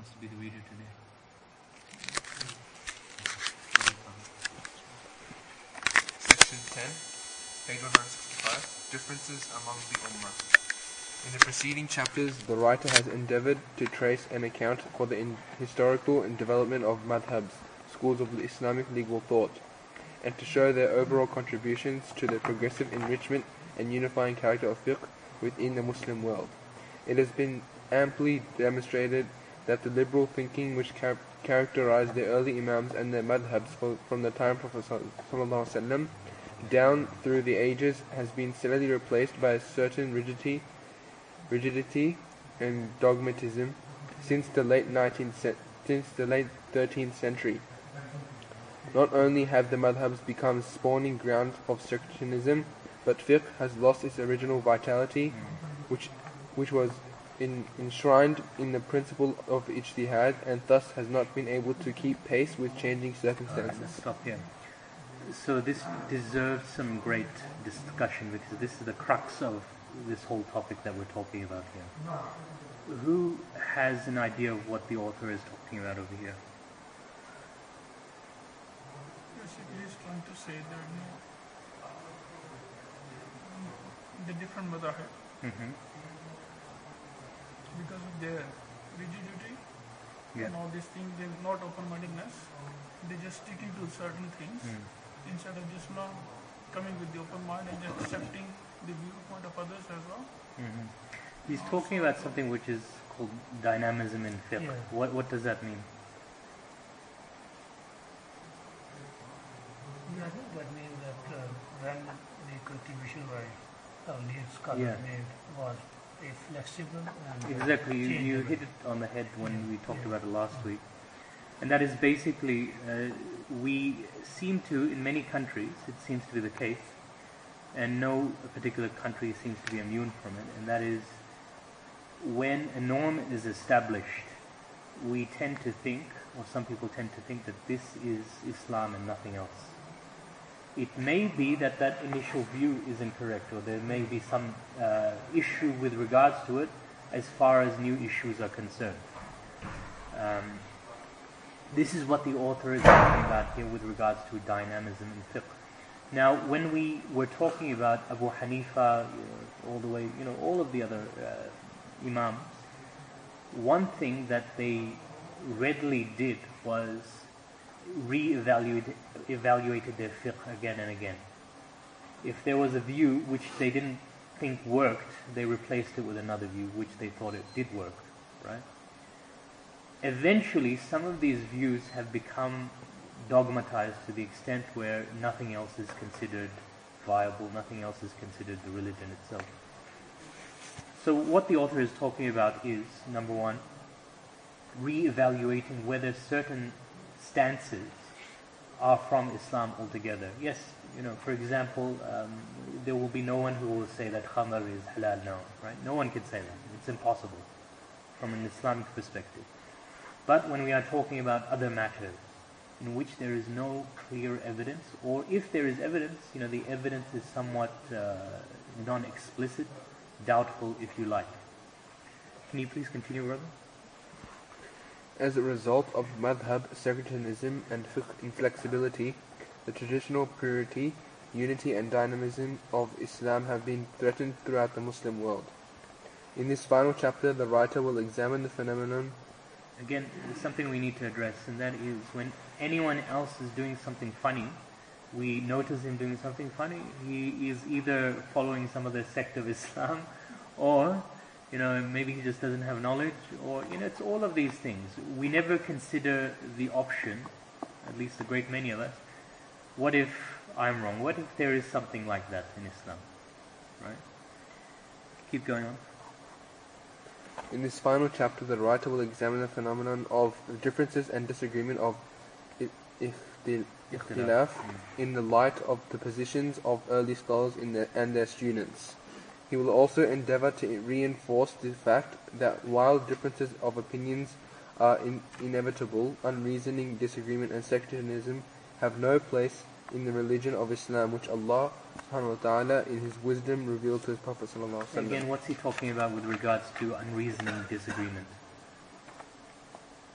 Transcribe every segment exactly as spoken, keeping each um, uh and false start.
wants to be the reader today? Section ten, page one hundred sixty-five, Differences among the Ummah. In the preceding chapters, the writer has endeavored to trace an account for the in historical and development of madhabs, schools of Islamic legal thought, and to show their overall contributions to the progressive enrichment and unifying character of fiqh within the Muslim world. It has been amply demonstrated that the liberal thinking which char characterized the early imams and their madhabs from the time of Prophet ﷺ down through the ages has been steadily replaced by a certain rigidity rigidity and dogmatism since the late nineteenth since the late thirteenth century. Not only have the madhabs become spawning grounds of sectarianism, but fiqh has lost its original vitality, which which was in, enshrined in the principle of ijtihad, and thus has not been able to keep pace with changing circumstances. Let's stop here. So this deserves some great discussion, because this is the crux of this whole topic that we're talking about here. Who has an idea of what the author is talking about over here? Basically, he's trying to say that you know, the different madhahib, Mm-hmm. because of their rigidity Yeah. and all these things, they're not open-mindedness. They just sticking to certain things Mm. instead of just not coming with the open mind and just accepting the viewpoint of others as well. Mm-hmm. He's talking about something which is called dynamism in fiqh. Yeah. What what does that mean? Yeah, I think that means that uh, when the contribution by earlier scholars Yeah. made was a flexible and Exactly, you, you changeable. hit it on the head when Yeah. we talked Yeah. about it last week. And that is basically, uh, we seem to, in many countries, it seems to be the case, and no particular country seems to be immune from it, and that is, when a norm is established, we tend to think, or some people tend to think, that this is Islam and nothing else. It may be that that initial view is incorrect, or there may be some uh, issue with regards to it as far as new issues are concerned. Um, this is what the author is talking about here with regards to dynamism in fiqh. Now, when we were talking about Abu Hanifa, you know, all the way, you know, all of the other uh, imams, one thing that they readily did was re-evaluated evaluated their fiqh again and again. If there was a view which they didn't think worked, they replaced it with another view which they thought it did work, right? Eventually, some of these views have become dogmatized to the extent where nothing else is considered viable, nothing else is considered the religion itself. So what the author is talking about is, number one, re-evaluating whether certain stances are from Islam altogether. Yes, you know, for example, um, there will be no one who will say that khamar is halal now, right? No one can say that. It's impossible from an Islamic perspective. But when we are talking about other matters in which there is no clear evidence, or if there is evidence, you know, the evidence is somewhat uh, non-explicit, doubtful if you like. Can you please continue, brother? As a result of madhab sectarianism and fiqh inflexibility, the traditional purity, unity and dynamism of Islam have been threatened throughout the Muslim world. In this final chapter, the writer will examine the phenomenon. Again, there's something we need to address, and that is when anyone else is doing something funny, we notice him doing something funny, he is either following some other sect of Islam, or you know, maybe he just doesn't have knowledge, or, you know, it's all of these things. We never consider the option, at least a great many of us, what if I'm wrong? What if there is something like that in Islam? Right? Keep going on. In this final chapter, the writer will examine the phenomenon of the differences and disagreement of i- ikhtil- ikhtilaf in the light of the positions of early scholars in their, and their students. He will also endeavor to reinforce the fact that while differences of opinions are in, inevitable, unreasoning disagreement and sectarianism have no place in the religion of Islam, which Allah subhanahu wa ta'ala in His wisdom revealed to His Prophet sallallahu alaihi wasallam. Again, what's he talking about with regards to unreasoning disagreement?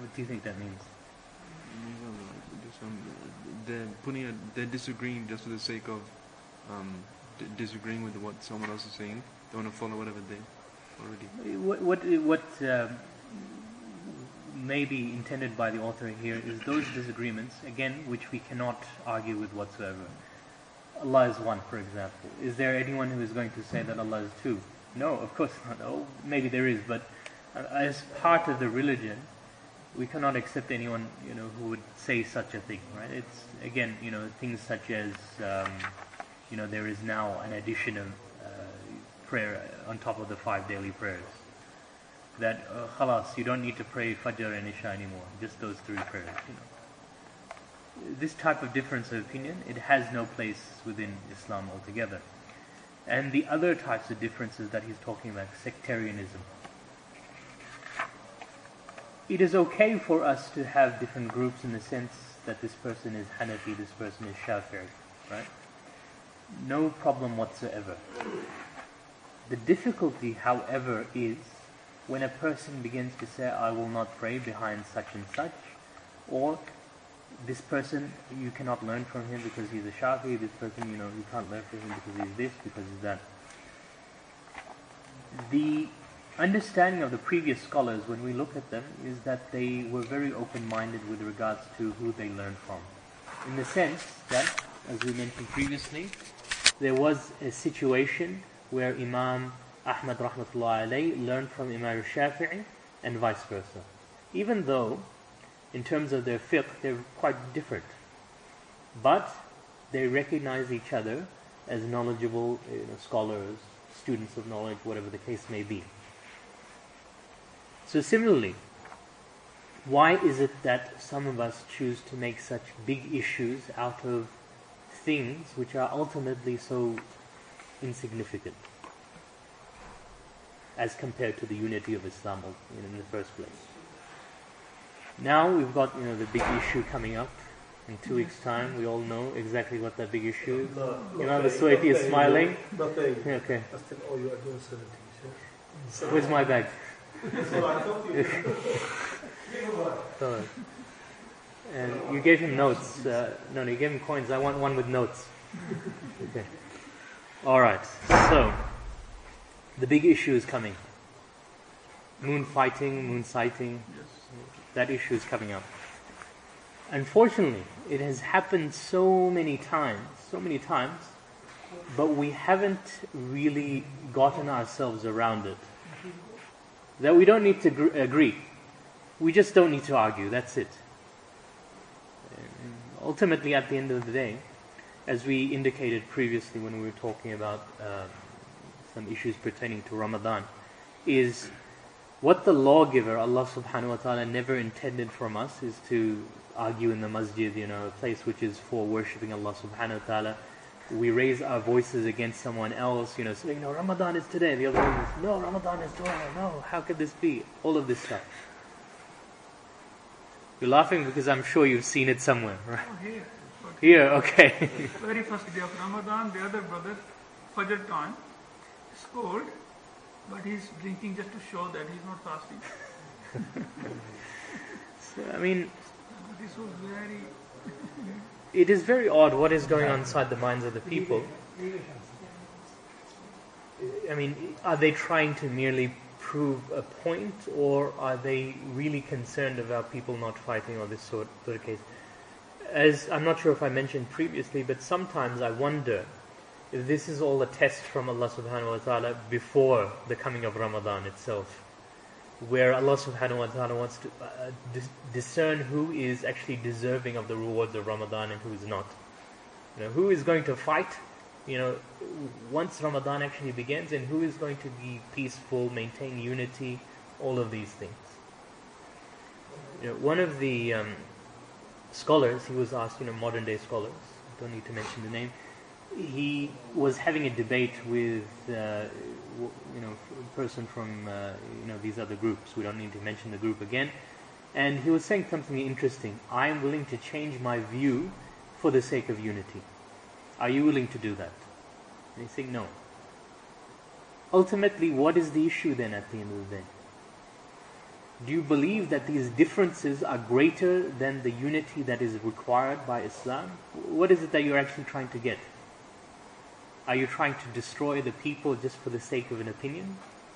What do you think that means? Just, um, they're putting a, they're disagreeing just for the sake of um, d- disagreeing with what someone else is saying. They want to follow whatever they already. What what what um, may be intended by the author here is those disagreements, again, which we cannot argue with whatsoever. Allah is one, for example. Is there anyone who is going to say that Allah is two? No, of course not. Oh, maybe there is, but uh, as part of the religion, we cannot accept anyone, you know, who would say such a thing, right? It's, again, you know, things such as, um, you know, there is now an addition of uh, prayer on top of the five daily prayers. That, uh, khalas, you don't need to pray Fajr and Isha anymore, just those three prayers, you know. This type of difference of opinion, it has no place within Islam altogether. And the other types of differences that he's talking about, sectarianism. It is okay for us to have different groups in the sense that this person is Hanafi, this person is Shafi'i, right? No problem whatsoever. The difficulty, however, is when a person begins to say, I will not pray behind such and such, or this person, you cannot learn from him because he's a Shafi'i, this person, you know, you can't learn from him because he's this, because he's that. The understanding of the previous scholars, when we look at them, is that they were very open-minded with regards to who they learned from. In the sense that, as we mentioned previously, there was a situation where Imam Ahmad rahmatullahi alayhi learned from Imam Shafi'i and vice versa. Even though, in terms of their fiqh, they're quite different. But they recognize each other as knowledgeable, you know, scholars, students of knowledge, whatever the case may be. So similarly, why is it that some of us choose to make such big issues out of things which are ultimately so insignificant as compared to the unity of Islam in the first place? Now we've got, you know, the big issue coming up in two weeks' time. We all know exactly what that big issue is. No, Imam As-Suwaiti is smiling. Not paying. Okay. I still owe you at seventy, sir. Where's my bag? That's what I told you. So, and you gave him notes. Uh, no, no, you gave him coins. I want one with notes. Okay. All right. So, the big issue is coming. Moon fighting, moon sighting. That issue is coming up. Unfortunately, it has happened so many times, so many times, but we haven't really gotten ourselves around it. That we don't need to gr- agree. We just don't need to argue. That's it. And ultimately, at the end of the day, as we indicated previously when we were talking about uh, some issues pertaining to Ramadan, is what the lawgiver, Allah subhanahu wa ta'ala, never intended from us is to argue in the masjid, you know, a place which is for worshipping Allah subhanahu wa ta'ala. We raise our voices against someone else, you know, saying, no, Ramadan is today. The other one is, no, Ramadan is tomorrow. No, how could this be? All of this stuff. You're laughing because I'm sure you've seen it somewhere, right? Oh, here. Here, okay. Very first day of Ramadan, the other brother, Fajr time, is cold, but he's drinking just to show that he's not fasting. So, I mean, This was very... it is very odd what is going on inside the minds of the people. I mean, are they trying to merely prove a point, or are they really concerned about people not fighting or this sort, sort of case? As I'm not sure if I mentioned previously, but sometimes I wonder if this is all a test from Allah subhanahu wa ta'ala before the coming of Ramadan itself, where Allah subhanahu wa ta'ala wants to uh, dis- discern who is actually deserving of the rewards of Ramadan and who is not. You know, who is going to fight, you know, once Ramadan actually begins, and who is going to be peaceful, maintain unity, all of these things. You know, one of the um, scholars, he was asked, you know, modern day scholars, don't need to mention the name, he was having a debate with, uh, you know, a person from, uh, you know, these other groups. We don't need to mention the group again. And he was saying something interesting. I am willing to change my view for the sake of unity. Are you willing to do that? And he's saying no. Ultimately, what is the issue then at the end of the day? Do you believe that these differences are greater than the unity that is required by Islam? What is it that you're actually trying to get? Are you trying to destroy the people just for the sake of an opinion?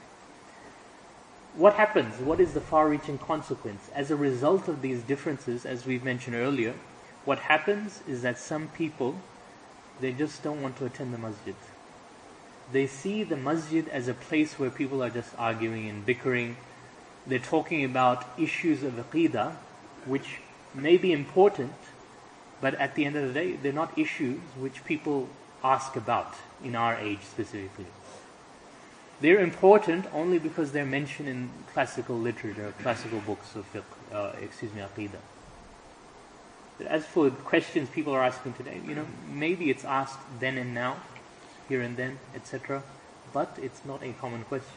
What happens? What is the far-reaching consequence? As a result of these differences, as we've mentioned earlier, what happens is that some people, they just don't want to attend the masjid. They see the masjid as a place where people are just arguing and bickering. They're talking about issues of aqeedah, which may be important, but at the end of the day, they're not issues which people ask about in our age specifically. They're important only because they're mentioned in classical literature, classical books of fiqh, uh, excuse me, aqeedah. But as for questions people are asking today, you know, maybe it's asked then and now, here and then, et cetera, but it's not a common question.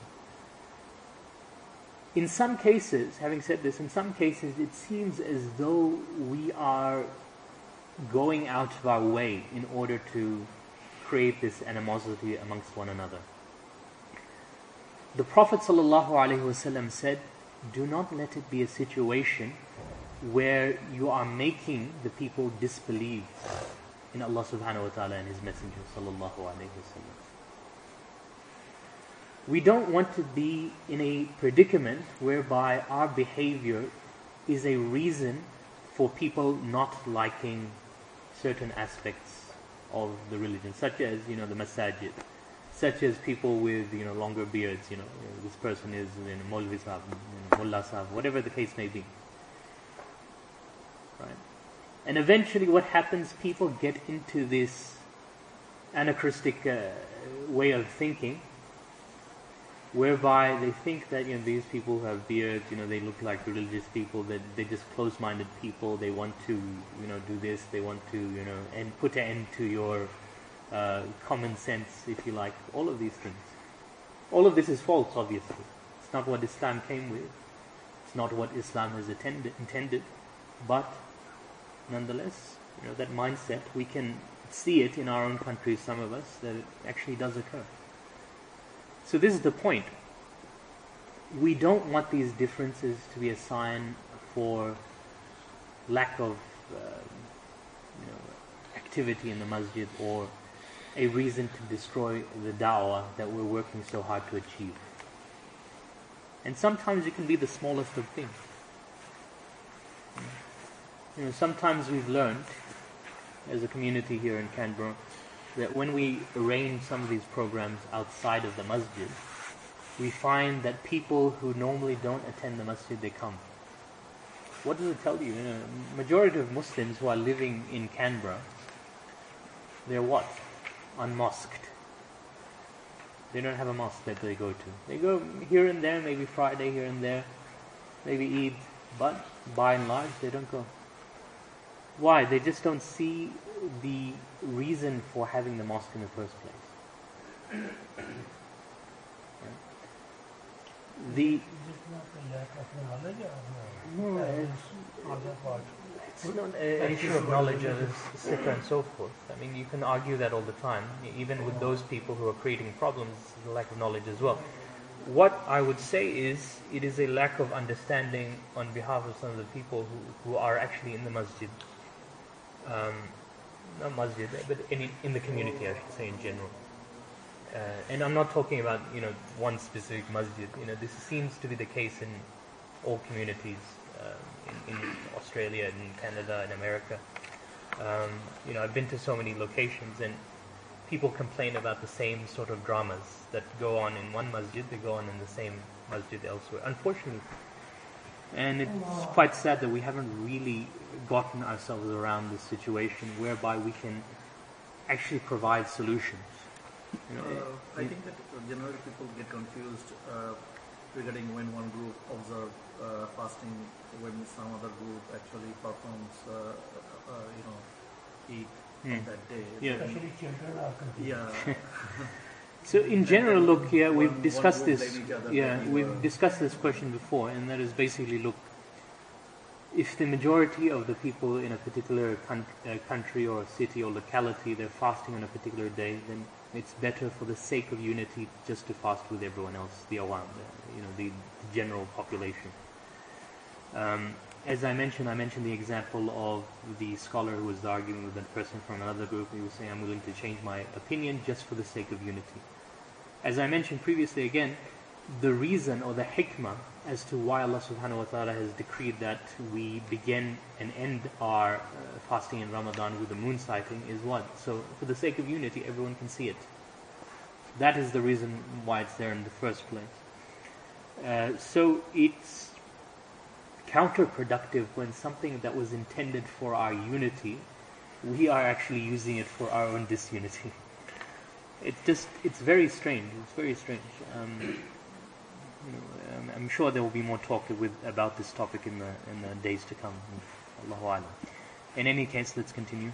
In some cases, having said this, in some cases it seems as though we are going out of our way in order to create this animosity amongst one another. The Prophet ﷺ said, do not let it be a situation where you are making the people disbelieve in Allah subhanahu wa ta'ala and His Messenger sallallahu alayhi wa sallam. We don't want to be in a predicament whereby our behavior is a reason for people not liking certain aspects of the religion, such as, you know, the masajid, such as people with, you know, longer beards, you know, this person is, you know, Maulvi Sahib, you know, Mullah Sahib, whatever the case may be. Right? And eventually what happens, people get into this anachronistic uh, way of thinking, whereby they think that, you know, these people who have beards, you know, they look like religious people, that they're just close-minded people, they want to, you know, do this, they want to, you know, and put an end to your uh, common sense, if you like, all of these things. All of this is false, obviously. It's not what Islam came with. It's not what Islam has attended, intended. But, nonetheless, you know, that mindset, we can see it in our own countries, some of us, that it actually does occur. So this is the point. We don't want these differences to be a sign for lack of uh, you know, activity in the masjid or a reason to destroy the da'wah that we're working so hard to achieve. And sometimes it can be the smallest of things. You know, sometimes we've learned, as a community here in Canberra, that when we arrange some of these programs outside of the masjid, we find that people who normally don't attend the masjid, they come. What does it tell you? You know, majority of Muslims who are living in Canberra, they're what? Unmosqued. They don't have a mosque that they go to. They go here and there, maybe Friday here and there, maybe Eid, but by and large, they don't go. Why? They just don't see the reason for having the mosque in the first place. The Is it not a lack of knowledge or no, no? it's, Other part. it's not an issue of knowledge and et cetera and so forth. I mean, you can argue that all the time, even with those people who are creating problems, it's a lack of knowledge as well. What I would say is, it is a lack of understanding on behalf of some of the people who, who are actually in the masjid. Um, not masjid, but in, in the community, I should say, in general. Uh, and I'm not talking about, you know, one specific masjid. You know, this seems to be the case in all communities, uh, in, in Australia, in Canada, in America. Um, you know, I've been to so many locations, and people complain about the same sort of dramas that go on in one masjid, they go on in the same masjid elsewhere, unfortunately. And it's quite sad that we haven't really gotten ourselves around this situation whereby we can actually provide solutions. You know, Uh, I it- think that generally people get confused uh, regarding when one group observe uh, fasting, when some other group actually performs, uh, uh, you know, eat Hmm. on that day. Yeah. Especially children are confused. Yeah. So in general, look, yeah, One- we've one discussed group this. blame each other, Yeah, blame we've the- discussed this question before, and that is basically, look, if the majority of the people in a particular con- uh, country or city or locality, they're fasting on a particular day, then it's better for the sake of unity just to fast with everyone else, the awam, the, you know, the, the general population. Um, as I mentioned, I mentioned the example of the scholar who was arguing with a person from another group. He was saying, I'm willing to change my opinion just for the sake of unity. As I mentioned previously again, the reason or the hikmah as to why Allah subhanahu wa ta'ala has decreed that we begin and end our uh, fasting in Ramadan with the moon sighting is what? So for the sake of unity, everyone can see it. That is the reason why it's there in the first place. Uh, so it's counterproductive when something that was intended for our unity, we are actually using it for our own disunity. It's just, it's very strange. It's very strange. Um, you know, um, I'm sure there will be more talk with about this topic in the in the days to come. Allahu A'lam. In any case, let's continue.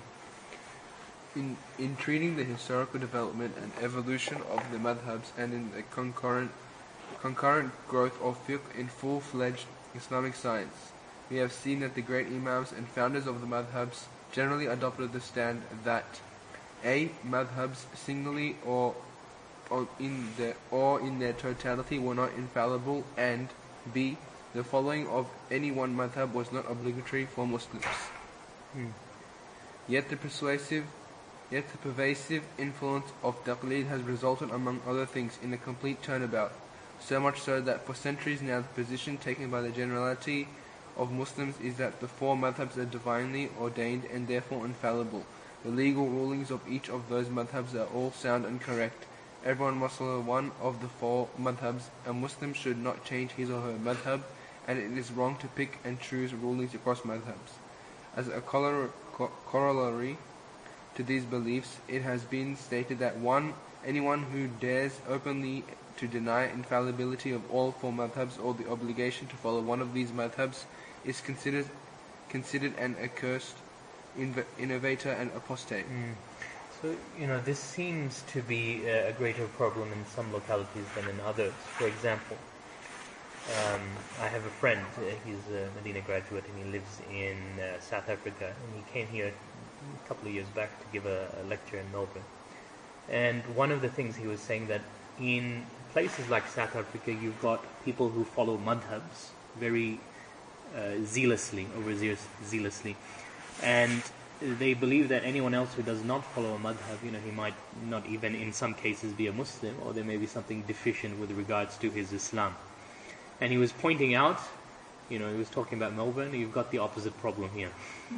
In, in treating the historical development and evolution of the madhabs and in the concurrent, concurrent growth of fiqh in full-fledged Islamic science, we have seen that the great imams and founders of the madhabs generally adopted the stand that A. Madhabs singly or, or, in the, or in their totality were not infallible, and B. The following of any one madhab was not obligatory for Muslims. Hmm. Yet the persuasive Yet the pervasive influence of taqleed has resulted, among other things, in a complete turnabout, so much so that for centuries now the position taken by the generality of Muslims is that the four madhabs are divinely ordained and therefore infallible. The legal rulings of each of those madhabs are all sound and correct. Everyone must follow one of the four madhabs. A Muslim should not change his or her madhab, and it is wrong to pick and choose rulings across madhabs. As a corollary to these beliefs, it has been stated that one, anyone who dares openly to deny infallibility of all four madhabs or the obligation to follow one of these madhabs is considered considered an accursed inv- innovator and apostate. Mm. So, you know, this seems to be a, a greater problem in some localities than in others. For example, um, I have a friend, uh, he's a Medina graduate and he lives in uh, South Africa, and he came here a couple of years back to give a, a lecture in Melbourne. And one of the things he was saying that in places like South Africa, you've got people who follow madhabs very uh, zealously, overzealously, and they believe that anyone else who does not follow a madhab, you know, he might not even in some cases be a Muslim, or there may be something deficient with regards to his Islam. And he was pointing out, you know, he was talking about Melbourne, you've got the opposite problem here.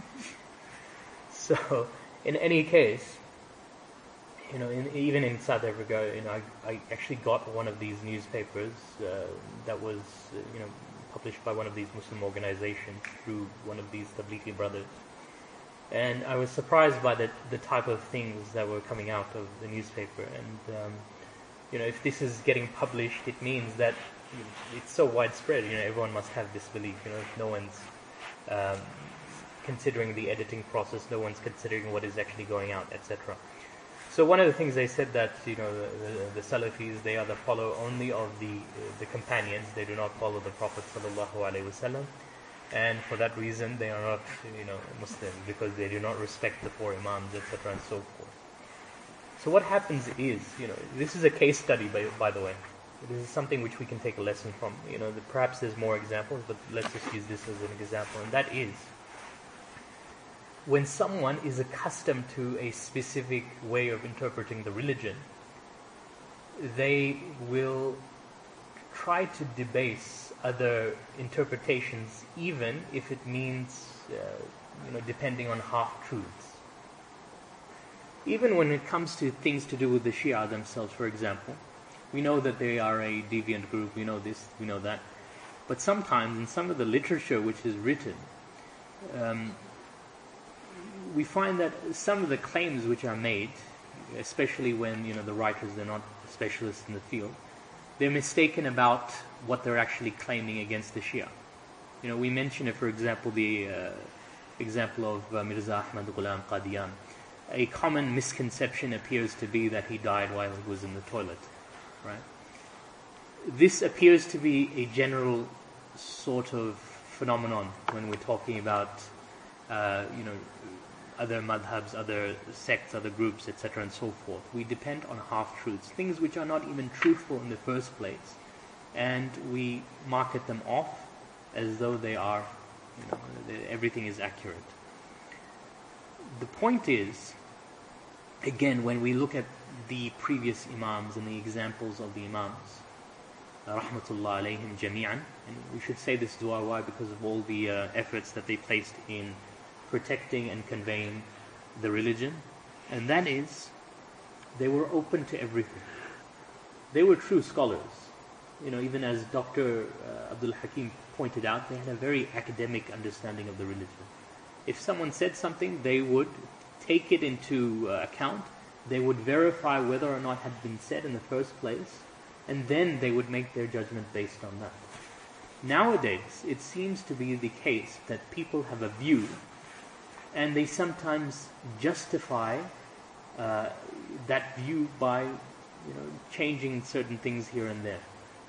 So, in any case, you know, in, even in South Africa, you know, I, I actually got one of these newspapers uh, that was, uh, you know, published by one of these Muslim organizations through one of these Tablighi brothers. And I was surprised by the, the type of things that were coming out of the newspaper. And, um, you know, if this is getting published, it means that it's so widespread, you know, everyone must have this belief, you know, if no one's um, considering the editing process, no one's considering what is actually going out, et cetera. So one of the things they said that, you know, the, the, the Salafis, they are the follow only of the uh, the companions, they do not follow the Prophet sallallahu alaihi wasallam, and for that reason they are not, you know, Muslim, because they do not respect the four Imams, et cetera, and so forth. So what happens is, you know, this is a case study, by, by the way. This is something which we can take a lesson from. You know, the, perhaps there's more examples, but let's just use this as an example, and that is, when someone is accustomed to a specific way of interpreting the religion, they will try to debase other interpretations, even if it means, uh, you know, depending on half-truths. Even when it comes to things to do with the Shia themselves, for example, we know that they are a deviant group, we know this, we know that. But sometimes in some of the literature which is written, um, we find that some of the claims which are made, especially when, you know, the writers, they're not specialists in the field, they're mistaken about what they're actually claiming against the Shia. You know, we mentioned, for example, the uh, example of uh, Mirza Ahmad Ghulam Qadian. A common misconception appears to be that he died while he was in the toilet, right? This appears to be a general sort of phenomenon when we're talking about, uh, you know, other madhabs, other sects, other groups, et cetera, and so forth. We depend on half-truths, things which are not even truthful in the first place, and we market them off as though they are, you know, that everything is accurate. The point is, again, when we look at the previous Imams and the examples of the Imams, rahmatullah alayhim jami'an, and we should say this dua, why? Because of all the uh, efforts that they placed in protecting and conveying the religion, and that is, they were open to everything. They were true scholars. You know, even as Doctor Uh, Abdul Hakim pointed out, they had a very academic understanding of the religion. If someone said something, they would take it into uh, account, they would verify whether or not had been said in the first place, and then they would make their judgment based on that. Nowadays, it seems to be the case that people have a view, and they sometimes justify uh, that view by, you know, changing certain things here and there.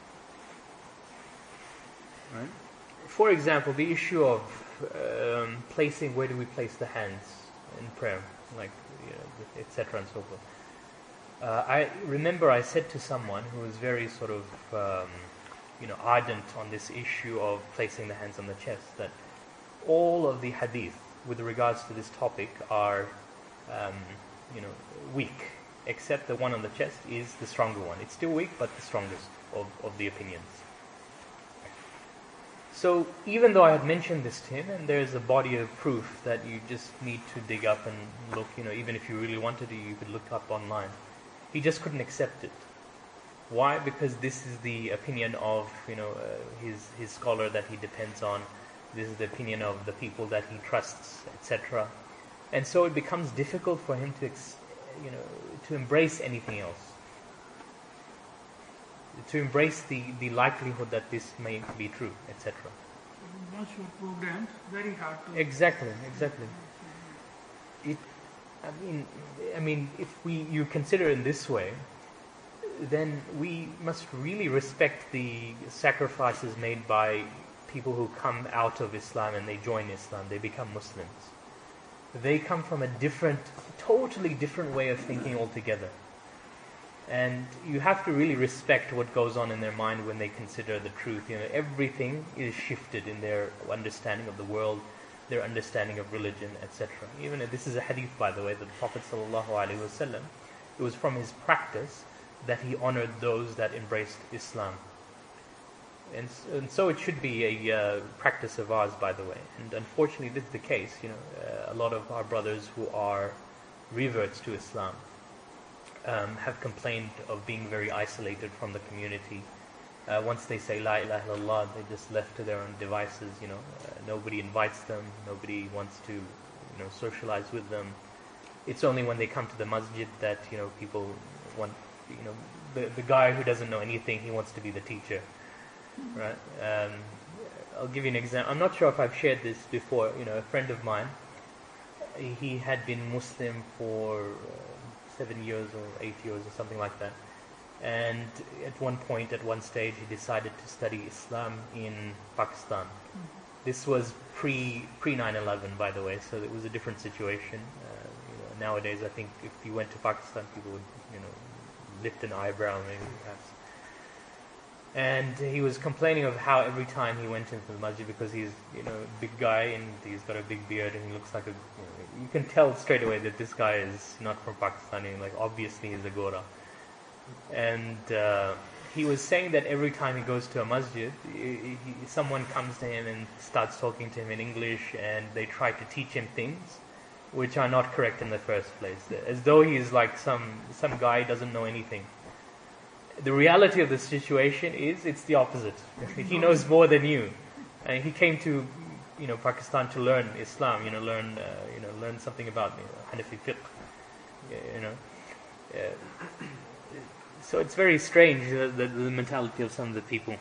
Right? For example, the issue of um, placing, where do we place the hands in prayer, like, you know, et cetera and so forth. Uh, I remember I said to someone who was very sort of, um, you know, ardent on this issue of placing the hands on the chest, that all of the hadith with regards to this topic are, um, you know, weak, except the one on the chest is the stronger one. It's still weak, but the strongest of, of the opinions. So even though I had mentioned this to him, and there's a body of proof that you just need to dig up and look, you know, even if you really wanted to, you could look up online. He just couldn't accept it. Why? Because this is the opinion of, you know, uh, his his scholar that he depends on. This is the opinion of the people that he trusts, et cetera. And so it becomes difficult for him to, ex- you know, to embrace anything else. To embrace the, the likelihood that this may be true, et cetera. Once you're programmed, very hard to... Exactly, exactly. It, I mean, I mean, if we you consider in this way, then we must really respect the sacrifices made by people who come out of Islam and they join Islam, they become Muslims. They come from a different, totally different way of thinking altogether. And you have to really respect what goes on in their mind when they consider the truth. You know, everything is shifted in their understanding of the world, their understanding of religion, et cetera. Even if this is a hadith, by the way, that the Prophet sallallahu alaihi wasallam, it was from his practice that he honored those that embraced Islam. And, and so it should be a uh, practice of ours, by the way. And unfortunately, this is the case. You know, uh, a lot of our brothers who are reverts to Islam Um, have complained of being very isolated from the community. Uh, once they say La ilaha illallah, they're just left to their own devices. You know, uh, nobody invites them. Nobody wants to, you know, socialize with them. It's only when they come to the masjid that, you know, people want, you know, the the guy who doesn't know anything, he wants to be the teacher, right? Um, I'll give you an example. I'm not sure if I've shared this before. You know, a friend of mine, he had been Muslim for Uh, seven years or eight years or something like that. And at one point, at one stage, he decided to study Islam in Pakistan. Mm-hmm. This was pre pre nine eleven, by the way, so it was a different situation. Uh, you know, nowadays, I think if you went to Pakistan, people would, you know, lift an eyebrow, maybe perhaps. And he was complaining of how every time he went into the masjid, because he's, you know, a big guy and he's got a big beard and he looks like a, you know, you can tell straight away that this guy is not from Pakistan. Like, obviously he's a Gora. And uh, he was saying that every time he goes to a masjid, he, he, someone comes to him and starts talking to him in English, and they try to teach him things which are not correct in the first place, as though he's like some some guy who doesn't know anything. The reality of the situation is it's the opposite. He knows more than you. And he came to, you know, Pakistan to learn Islam, you know, learn, uh, you know, learn something about, you know, Hanafi fiqh, you know. Uh, so it's very strange, uh, the, the mentality of some of the people.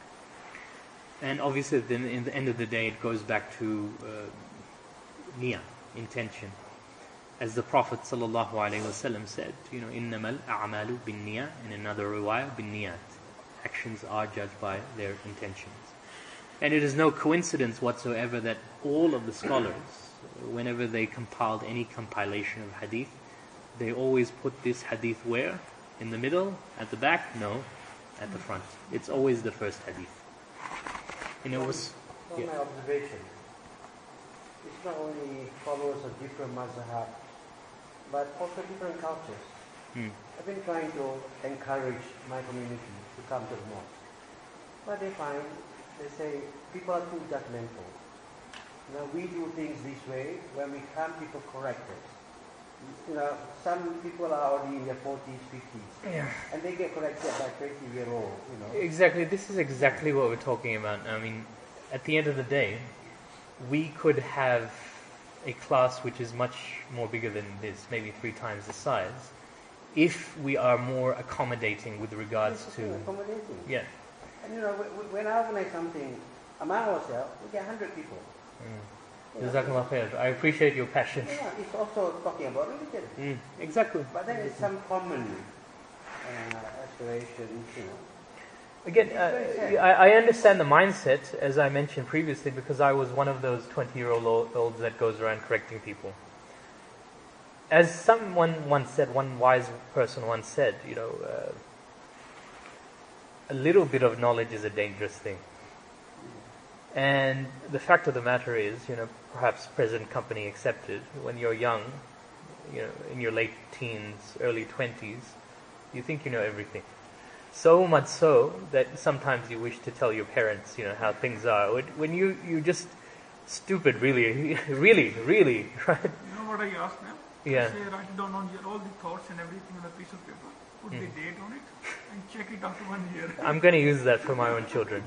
And obviously, then in the end of the day, it goes back to uh, niyyah, intention. As the Prophet sallallahu alaihi wasallam said, you know, innamal a'malu bin niyyah, in another riwayah, bin niyyat. Actions are judged by their intentions. And it is no coincidence whatsoever that all of the scholars, whenever they compiled any compilation of hadith, they always put this hadith where? In the middle? At the back? No, at the front. It's always the first hadith. And it was From Yeah. my observation, it's not only followers of different mazhab, but also different cultures. Hmm. I've been trying to encourage my community to come to the mosque. But they find, they say, people are too judgmental. You know, we do things this way, when we come, people correct us. You know, some people are already in their forties, fifties, Yeah. and they get corrected by twenty-year-old, you know. Exactly. This is exactly what we're talking about. I mean, at the end of the day, we could have a class which is much more bigger than this, maybe three times the size, if we are more accommodating with regards It's to... accommodating. Yeah. And you know, w- w- when I organize something among ourselves, we get one hundred people. Mm. You know, Jazakallah khair. I appreciate your passion. yeah, it's also talking about religion. Mm. Exactly. But then it's some common uh, aspirations, you know. Again, uh, I, I understand the mindset, as I mentioned previously, because I was one of those twenty-year-olds that goes around correcting people. As someone once said, one wise person once said, you know, uh, a little bit of knowledge is a dangerous thing. And the fact of the matter is, you know, perhaps present company accepted, when you're young, you know, in your late teens, early twenties, you think you know everything. So much so that sometimes you wish to tell your parents, you know, how things are. When- When you, you're just stupid, really, really, really, right? You know what I asked them? Yeah. I say write it down on your, all the thoughts and everything on a piece of paper, put the date on it, and check it after one year. I'm going to use that for my own children.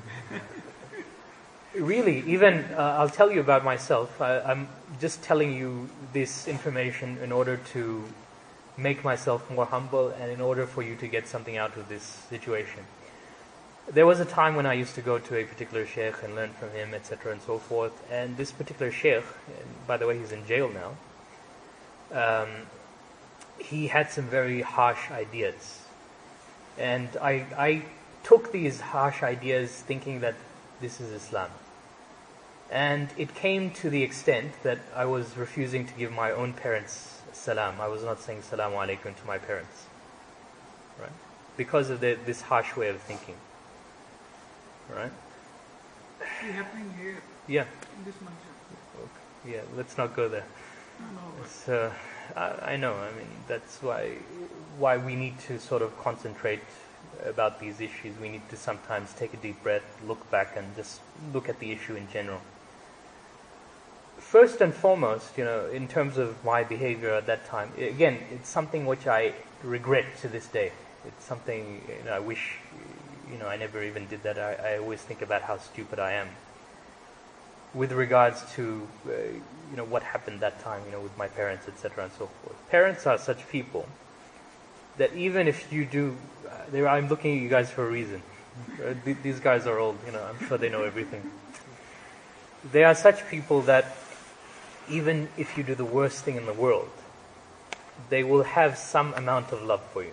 Really, even, uh, I'll tell you about myself. I, I'm just telling you this information in order to make myself more humble and in order for you to get something out of this situation. There was a time when I used to go to a particular sheikh and learn from him, et cetera and so forth. And this particular sheikh, and by the way, he's in jail now, um, he had some very harsh ideas. And I, I took these harsh ideas thinking that this is Islam. And it came to the extent that I was refusing to give my own parents salam. I was not saying salamu alaikum to my parents. Right? Because of the, this harsh way of thinking. Right? It's happening here Yeah. in this mansion. Okay. Yeah, let's not go there. No, no, but So, I, I know, I mean, that's why why we need to sort of concentrate about these issues. We need to sometimes take a deep breath, look back and just look at the issue in general. First and foremost, you know, in terms of my behavior at that time, again, it's something which I regret to this day. It's something, you know, I wish, you know, I never even did that. I, I always think about how stupid I am with regards to, uh, you know, what happened that time, you know, with my parents, et cetera and so forth. Parents are such people that even if you do, uh, there, I'm looking at you guys for a reason. Uh, th- these guys are old, you know, I'm sure they know everything. They are such people that even if you do the worst thing in the world, they will have some amount of love for you.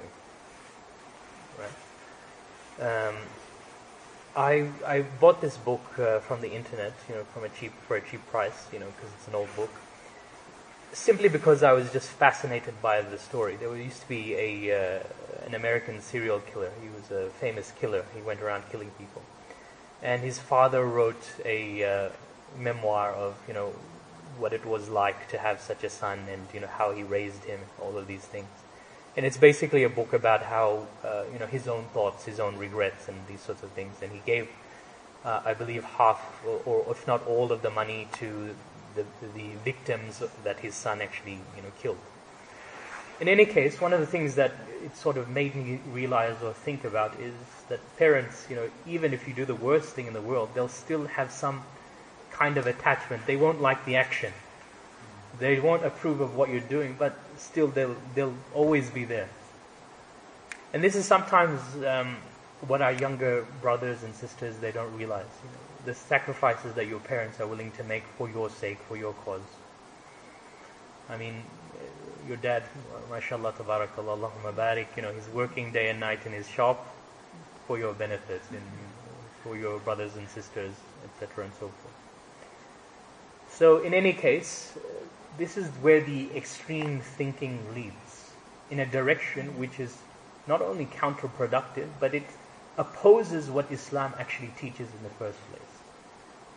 Right? Um, I I bought this book uh, from the internet, you know, from a cheap for a cheap price, you know, because it's an old book. Simply because I was just fascinated by the story. There used to be a uh, an American serial killer. He was a famous killer. He went around killing people, and his father wrote a uh, memoir of, you know, what it was like to have such a son, and, you know, how he raised him, all of these things. And it's basically a book about how, uh, you know, his own thoughts, his own regrets, and these sorts of things. And he gave, uh, I believe, half, or, or if not all, of the money to the the victims that his son actually, you know, killed. In any case, one of the things that it sort of made me realize or think about is that parents, you know, even if you do the worst thing in the world, they'll still have some kind of attachment. They won't like the action. They won't approve of what you're doing, but still they'll they'll always be there. And this is sometimes um, what our younger brothers and sisters, they don't realize. You know, the sacrifices that your parents are willing to make for your sake, for your cause. I mean, your dad, mashallah, tabarakallah, Allahumma barik, you know, he's working day and night in his shop for your benefit, and for your brothers and sisters, et cetera and so forth. So in any case, this is where the extreme thinking leads, in a direction which is not only counterproductive, but it opposes what Islam actually teaches in the first place.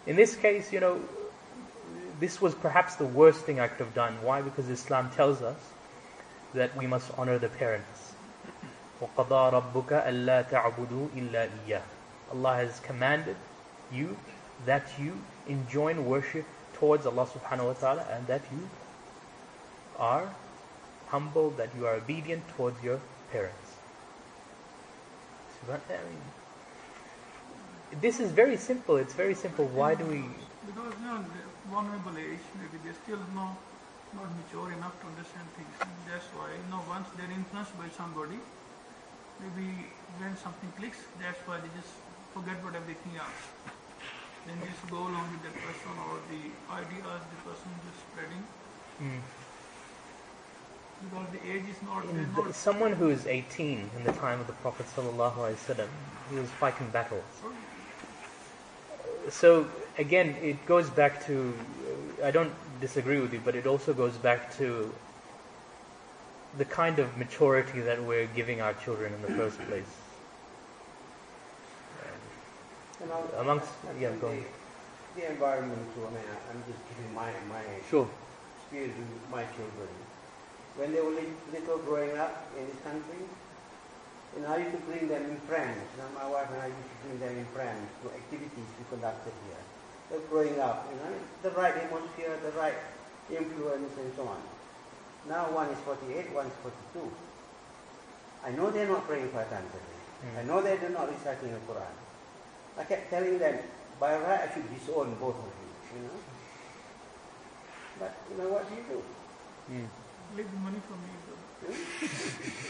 In this case, you know, this was perhaps the worst thing I could have done. Why? Because Islam tells us that we must honor the parents. وَقَضَى رَبُّكَ أَلَّا تَعْبُدُوا إِلَّا إِيَّهُ. Allah has commanded you that you enjoin worship towards Allah subhanahu wa ta'ala, and that you are humble, that you are obedient towards your parents. So, I mean, this is very simple. It's very simple. Why do we... Because, you know, the vulnerable age, maybe they're still no, not mature enough to understand things. And that's why, you know, once they're influenced by somebody, maybe when something clicks, that's why they just forget about everything else. Then just go along with that person or the ideas the person is spreading. Mm. Because the age is not... In not the, someone who is eighteen in the time of the Prophet sallallahu alaihi wasallam, he was fighting battles. So again, it goes back to, I don't disagree with you, but it also goes back to the kind of maturity that we're giving our children in the first place. You know, Amongst, I- I yeah, think go on. the, the environment too, I mean, I- I'm just giving my, my Sure. experience with my children. When they were li- little growing up in this country, you know, I used to bring them in friends. You know, my wife and I used to bring them in friends to activities we conducted here. They're growing up, you know, the right atmosphere, the right influence and so on. Now one is forty-eight, one is forty-two. I know they're not praying five times a day. Mm. I know they're not reciting the Quran. I kept telling them, by right I should disown both of you, you know. But, you know, what do you do? Mm. Leave the money from me. brother.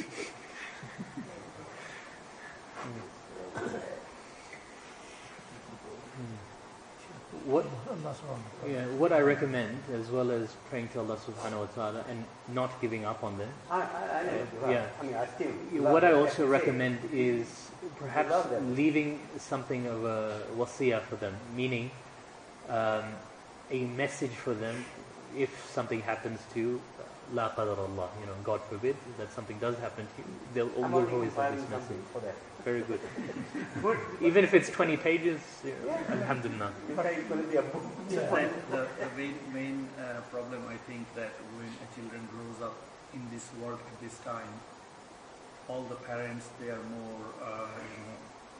What, Allah subhanahu. yeah, what I recommend, as well as praying to Allah subhanahu wa ta'ala and not giving up on them, I, I, I know, Uh, right. yeah. I mean, I still what love I them, also as you say. recommend is perhaps love them. leaving something of a wasiyah for them, meaning um, a message for them if something happens to you, la qadar Allah, you know, God forbid that something does happen to you, they'll I'm will only always have compiling this something message. for that. Very good. Good. Even if it's twenty pages, you know, alhamdulillah. In fact, it's going to be a book. So then the, the main, main uh, problem, I think, that when a children grows up in this world at this time, all the parents, they are more, uh, you know,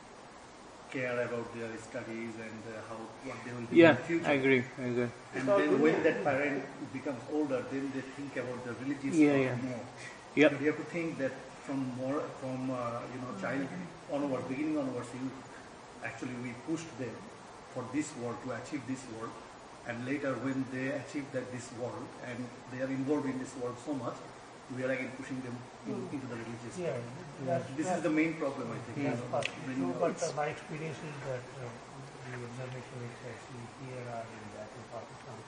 care about their studies and uh, how what they will be Yeah, in the future. I agree. I agree. And then when that parent becomes older, then they think about the religious Yeah, stuff yeah. more. Yep. But you have to think that from more from uh, you know child onward, beginning onwards, you actually we pushed them for this world to achieve this world, and later when they achieve that this world and they are involved in this world so much, we are again pushing them in, into the religious. Yeah, stuff. that's, This that's, is the main problem, I think. you that's know, possible. when No, you- but it's- uh, my experience is that uh, the observation which I see here or in that in Pakistan,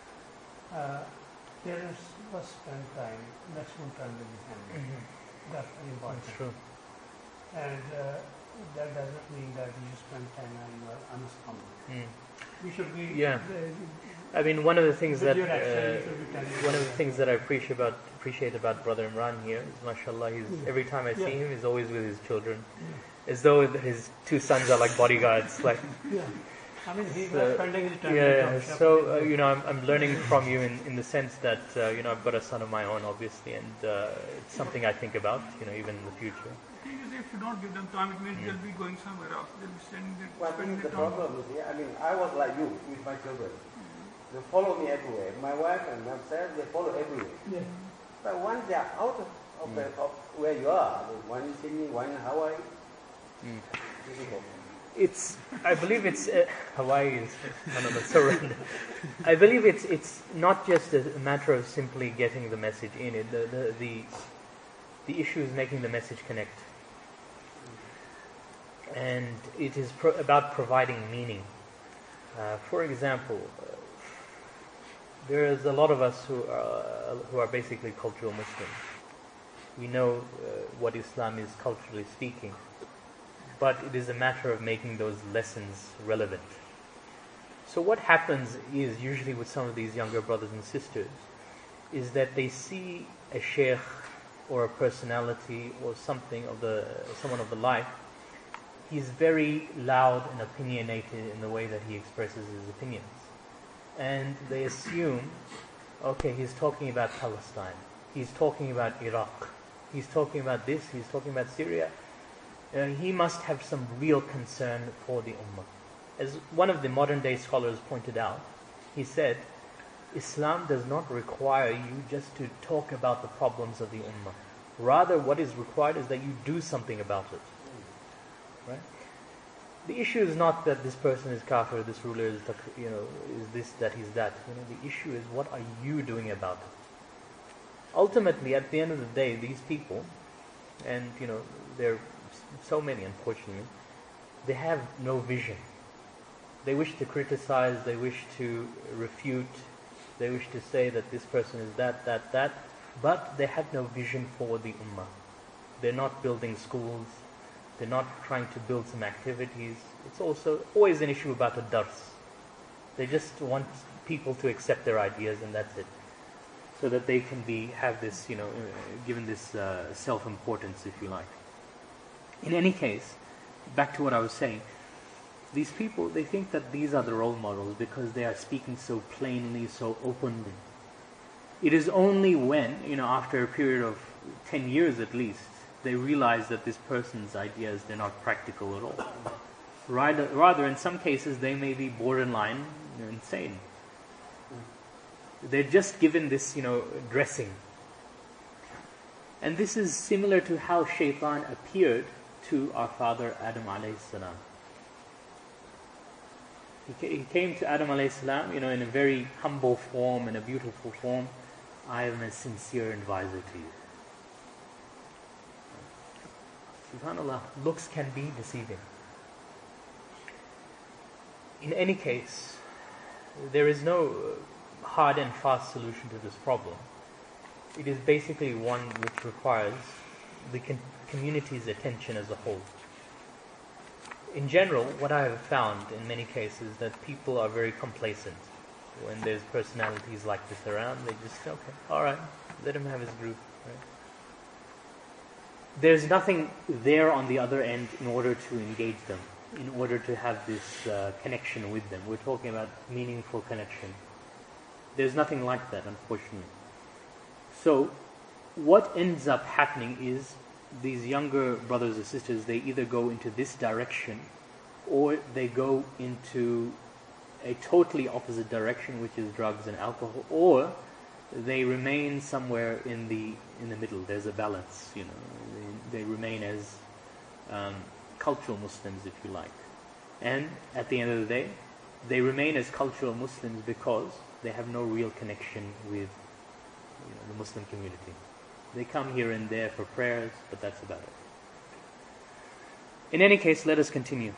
uh, parents must spend time, maximum time with the family. That's very important. That's true. And uh, that doesn't mean that you spend time and you are unstumbled. Mm. We should be. Yeah. Uh, I mean, one of the things With that your accent, uh, you should be telling one of the them. things that I appreciate about appreciate about Brother Imran here is, mashallah, he's every time I see Yeah. him, he's always with his children, as though his two sons are like bodyguards. Like, yeah. I mean, he So, was spending his time. yeah. in the So uh, you know, I'm, I'm learning from you in, in the sense that uh, you know I've got a son of my own, obviously, and uh, it's something I think about, you know, even in the future. The thing is, if you don't give them time, it means they'll be going somewhere else. They'll be spending their, Well, I spending think the their time. problem is, yeah, I mean, I was like you with my children. They follow me everywhere. My wife and myself, they follow everywhere. Yeah. But once they are out of, of, the, of where you are, one in Sydney, one in Hawaii, difficult. It's, I believe it's uh, Hawaii is one of the surrender. I believe it's it's not just a matter of simply getting the message in it. The the the, the issue is making the message connect, and it is pro- about providing meaning. Uh, for example, uh, there is a lot of us who are who are basically cultural Muslims. We know uh, what Islam is culturally speaking. But it is a matter of making those lessons relevant. So what happens is, usually with some of these younger brothers and sisters, is that they see a sheikh or a personality or something of the someone of the life he's very loud and opinionated in the way that he expresses his opinions. And they assume, okay, he's talking about Palestine, he's talking about Iraq, he's talking about this, he's talking about Syria. Uh, he must have some real concern for the Ummah. As one of the modern day scholars pointed out, he said, Islam does not require you just to talk about the problems of the Ummah. Rather, what is required is that you do something about it. Right? The issue is not that this person is kafir, this ruler is, you know, is this, that, he's that. You know, the issue is, what are you doing about it? Ultimately, at the end of the day, these people, and you know, there are so many, unfortunately, they have no vision. They wish to criticize, they wish to refute, they wish to say that this person is that, that, that, but they have no vision for the Ummah. They're not building schools, they're not trying to build some activities. It's also always an issue about a dars. They just want people to accept their ideas, and that's it. So that they can be have this, you know, uh, given this uh, self-importance, if you like. In any case, back to what I was saying, these people, they think that these are the role models because they are speaking so plainly, so openly. It is only when, you know, after a period of ten years at least, they realize that this person's ideas, they're not practical at all. Rather, rather in some cases, they may be borderline insane. They're just given this, you know, dressing. And this is similar to how Shaitan appeared to our father Adam alayhi salam. He came to Adam alayhi salam, you know, in a very humble form, in a beautiful form. I am a sincere advisor to you. SubhanAllah, looks can be deceiving. In any case, there is no hard and fast solution to this problem. It is basically one which requires the con- community's attention as a whole. In general, what I have found in many cases that people are very complacent. When there's personalities like this around, they just say, okay, alright, let him have his group. Right? There's nothing there on the other end in order to engage them, in order to have this uh, connection with them. We're talking about meaningful connection. There's nothing like that, unfortunately. So, what ends up happening is these younger brothers or sisters, they either go into this direction or they go into a totally opposite direction, which is drugs and alcohol, or they remain somewhere in the in the middle. There's a balance, you know. They, they remain as um, cultural Muslims, if you like. And at the end of the day, they remain as cultural Muslims because they have no real connection with, you know, the Muslim community. They come here and there for prayers, but that's about it. In any case, let us continue.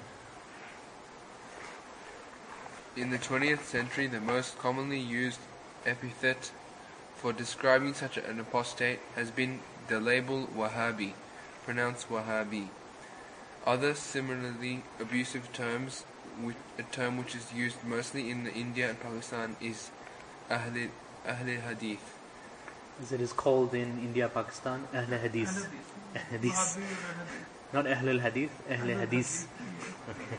In the twentieth century, the most commonly used epithet for describing such an apostate has been the label Wahhabi, pronounced Wahhabi. Other similarly abusive terms, which, a term which is used mostly in India and Pakistan, is Ahl Ahl Hadith. As it is called in India, Pakistan, Ahl Hadith. Hadith. Not Ahl Hadith, Ahl Hadith. Okay.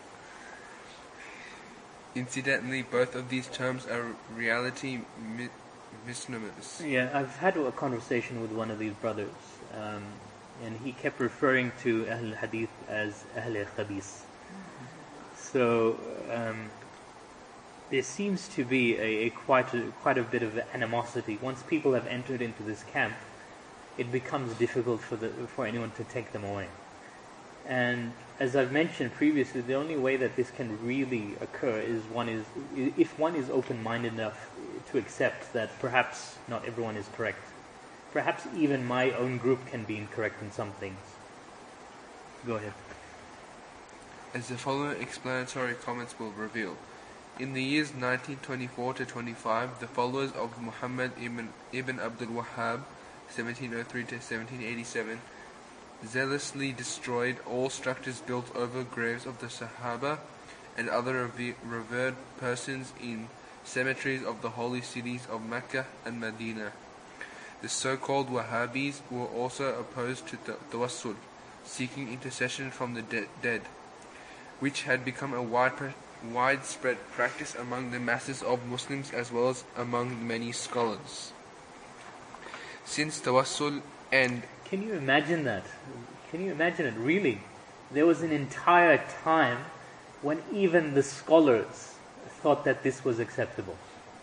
Incidentally, both of these terms are reality mi- misnomers. Yeah, I've had a conversation with one of these brothers, um, and he kept referring to Ahl Hadith as Ahl Khabith. So um, there seems to be a, a quite a, quite a bit of animosity. Once people have entered into this camp, it becomes difficult for the for anyone to take them away. And as I've mentioned previously, the only way that this can really occur is one is if one is open-minded enough to accept that perhaps not everyone is correct. Perhaps even my own group can be incorrect in some things. Go ahead. As the following explanatory comments will reveal. In the years nineteen twenty-four to twenty-five, the followers of Muhammad ibn, ibn Abdul Wahhab, seventeen oh three to seventeen eighty-seven, zealously destroyed all structures built over graves of the Sahaba and other revered persons in cemeteries of the holy cities of Mecca and Medina. The so-called Wahhabis were also opposed to the Tawassul, seeking intercession from the de- dead, which had become a wide pre- widespread practice among the masses of Muslims as well as among many scholars. Since tawassul and... Can you imagine that? Can you imagine it? Really? There was an entire time when even the scholars thought that this was acceptable.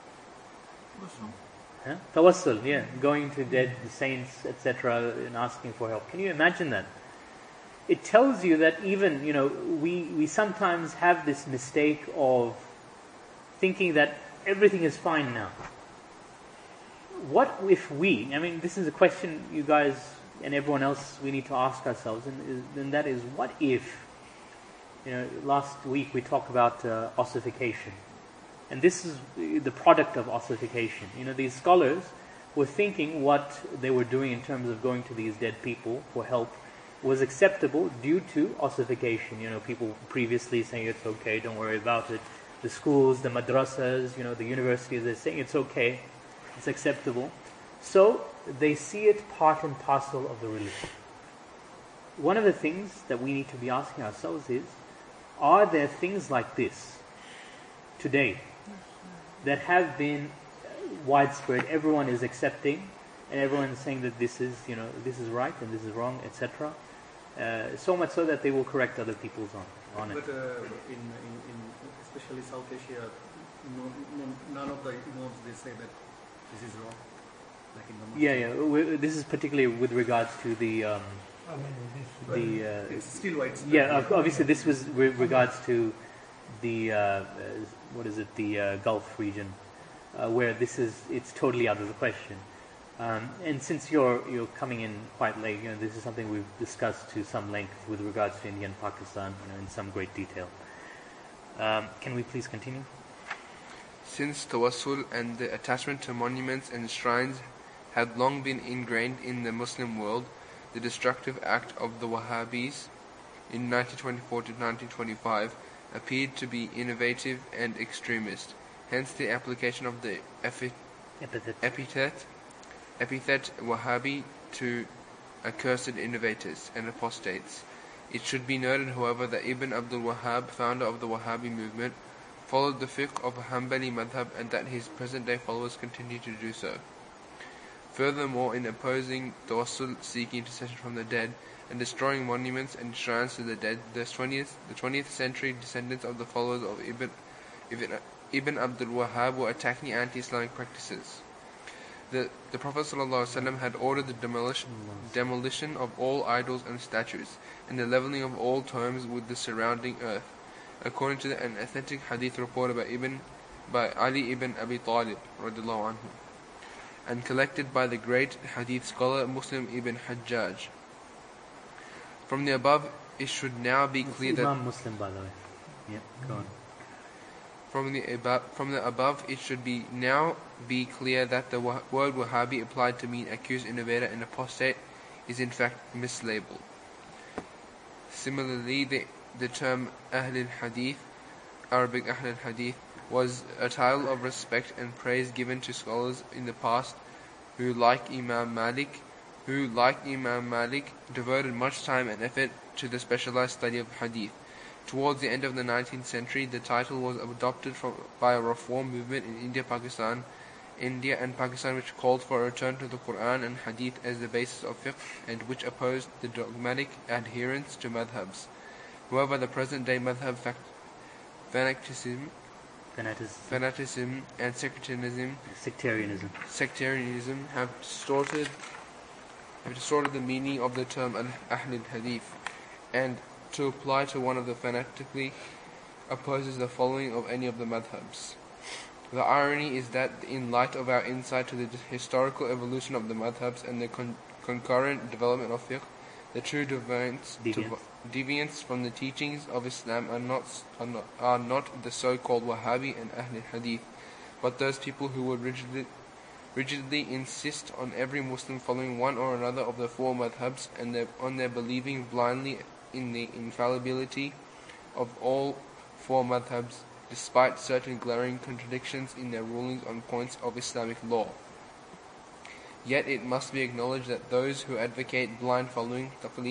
Huh? Tawassul, yeah. Going to dead saints, et cetera, and asking for help. Can you imagine that? It tells you that even, you know, we, we sometimes have this mistake of thinking that everything is fine now. What if we, I mean, this is a question you guys and everyone else we need to ask ourselves, and, and that is, what if, you know, last week we talked about uh, ossification. And this is the product of ossification. You know, these scholars were thinking what they were doing in terms of going to these dead people for help was acceptable due to ossification. You know, people previously saying it's okay, don't worry about it. The schools, the madrasas, you know, the universities, they're saying it's okay, it's acceptable. So they see it part and parcel of the religion. One of the things that we need to be asking ourselves is, are there things like this today that have been widespread, everyone is accepting, and everyone is saying that this is, you know, this is right and this is wrong, et cetera. Uh, so much so that they will correct other people's on, on it. But uh, in, in, in especially South Asia, no, no, none of the imams, they say that this is wrong. Like in the Muslim. Yeah, yeah. We, this is particularly with regards to the um, I mean, this, the. Uh, It's still widespread. yeah, obviously this was with regards to the uh, uh, what is it, the uh, Gulf region, uh, where this is it's totally out of the question. Um, and since you're you're coming in quite late, you know, this is something we've discussed to some length with regards to India and Pakistan, you know, in some great detail. Um, can we please continue? Since tawassul and the attachment to monuments and shrines had long been ingrained in the Muslim world, the destructive act of the Wahhabis in nineteen twenty-four to nineteen twenty-five appeared to be innovative and extremist. Hence the application of the epi- Epithet. epithet epithet Wahhabi to accursed innovators and apostates. It should be noted, however, that Ibn Abdul Wahhab, founder of the Wahhabi movement, followed the fiqh of Hanbali madhab, and that his present-day followers continue to do so. Furthermore, in opposing tawassul, seeking intercession from the dead, and destroying monuments and shrines to the dead, the twentieth, the twentieth century descendants of the followers of Ibn, Ibn, Ibn Abdul Wahhab were attacking anti-Islamic practices. The, the Prophet ﷺ had ordered the demolition, demolition of all idols and statues, and the leveling of all tombs with the surrounding earth, according to an authentic hadith reported by Ibn by Ali ibn Abi Talib radiallahu anhu, and collected by the great hadith scholar Muslim ibn Hajjaj. From the above, it should now be clear that Imam Muslim, by the way. Yeah, go on. From the above, from the above, it should be now be clear that the word Wahhabi applied to mean accused innovator and apostate is in fact mislabeled. Similarly, the the term Ahl al-Hadith, Arabic Ahl al-Hadith, was a title of respect and praise given to scholars in the past who, like Imam Malik, who, like Imam Malik, devoted much time and effort to the specialized study of Hadith. Towards the end of the nineteenth century, the title was adopted from, by a reform movement in India, Pakistan, India and Pakistan, which called for a return to the Quran and Hadith as the basis of fiqh, and which opposed the dogmatic adherence to madhabs. However, the present-day madhab fanaticism, Fanaticism. fanaticism and sectarianism, Sectarianism. sectarianism have distorted, have distorted the meaning of the term Ahl al-Hadith, and to apply to one of the fanatically opposes the following of any of the madhabs. The irony is that in light of our insight to the historical evolution of the madhabs and the con- concurrent development of fiqh, the true deviants, Deviants. to, deviants from the teachings of Islam are not, are not are not the so-called Wahhabi and Ahl al-Hadith, but those people who would rigidly, rigidly insist on every Muslim following one or another of the four madhabs and their, on their believing blindly in the infallibility of all four madhabs, despite certain glaring contradictions in their rulings on points of Islamic law. Yet it must be acknowledged that those who advocate blind following, taqleed,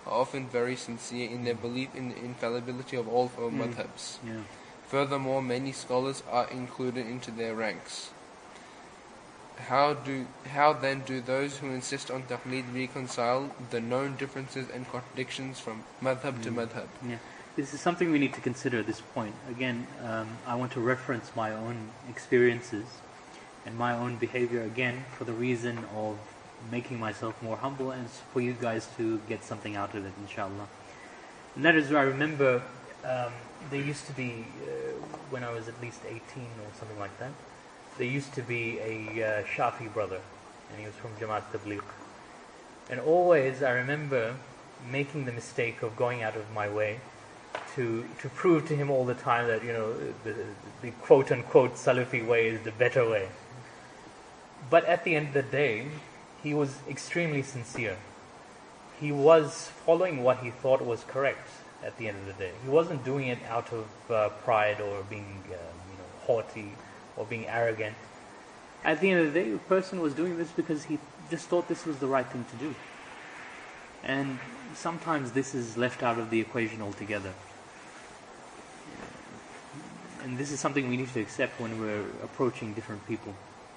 are often very sincere in their belief in the infallibility of all four Mm. madhabs. Yeah. Furthermore, many scholars are included into their ranks. How do how then do those who insist on taqleed reconcile the known differences and contradictions from madhab to Mm. madhab? Yeah. This is something we need to consider at this point. Again, um, I want to reference my own experiences and my own behavior again for the reason of making myself more humble and for you guys to get something out of it, inshallah. And that is, I remember um, there used to be, uh, when I was at least eighteen or something like that, there used to be a uh, Shafi brother, and he was from Jamaat Tabligh. And always I remember making the mistake of going out of my way to to prove to him all the time that, you know, the, the quote-unquote Salafi way is the better way. But at the end of the day, he was extremely sincere. He was following what he thought was correct at the end of the day. He wasn't doing it out of uh, pride or being uh, you know, haughty or being arrogant. At the end of the day, the person was doing this because he just thought this was the right thing to do. And sometimes this is left out of the equation altogether. And this is something we need to accept when we're approaching different people.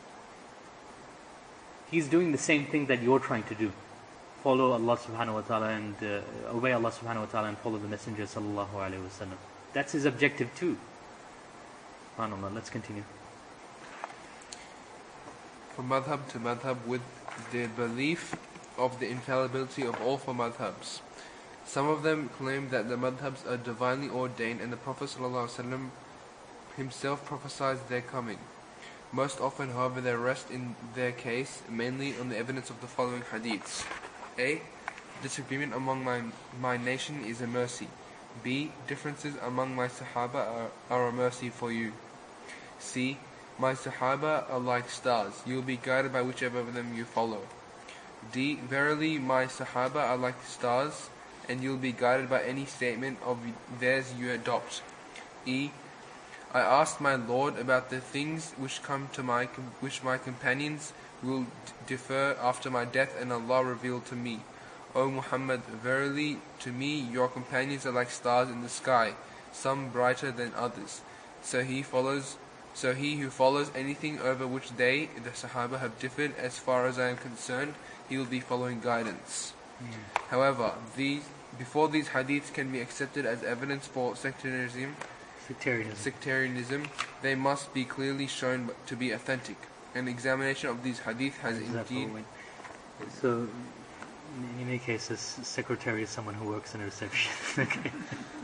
He's doing the same thing that you're trying to do. Follow Allah subhanahu wa ta'ala and uh, obey Allah subhanahu wa ta'ala and follow the Messenger sallallahu alayhi wa sallam. That's his objective too. SubhanAllah, let's continue. From madhab to madhab, with the belief of the infallibility of all four madhabs. Some of them claim that the madhabs are divinely ordained and the Prophet ﷺ himself prophesied their coming. Most often, however, they rest in their case mainly on the evidence of the following hadiths. A. Disagreement among my, my nation is a mercy. B. Differences among my Sahaba are, are a mercy for you. C. My Sahaba are like stars. You will be guided by whichever of them you follow. D. Verily, my Sahaba are like stars, and you will be guided by any statement of theirs you adopt. E. I asked my Lord about the things which come to my which my companions will d- defer after my death, and Allah revealed to me, O Muhammad, verily to me your companions are like stars in the sky, some brighter than others. So he follows, so he who follows anything over which they, the Sahaba, have differed, as far as I am concerned, he will be following guidance. Mm. However, these before these hadiths can be accepted as evidence for sectarianism, Sectarianism. sectarianism, they must be clearly shown to be authentic. An examination of these hadith has indeed. So, in any case, a secretary is someone who works in a reception. Okay.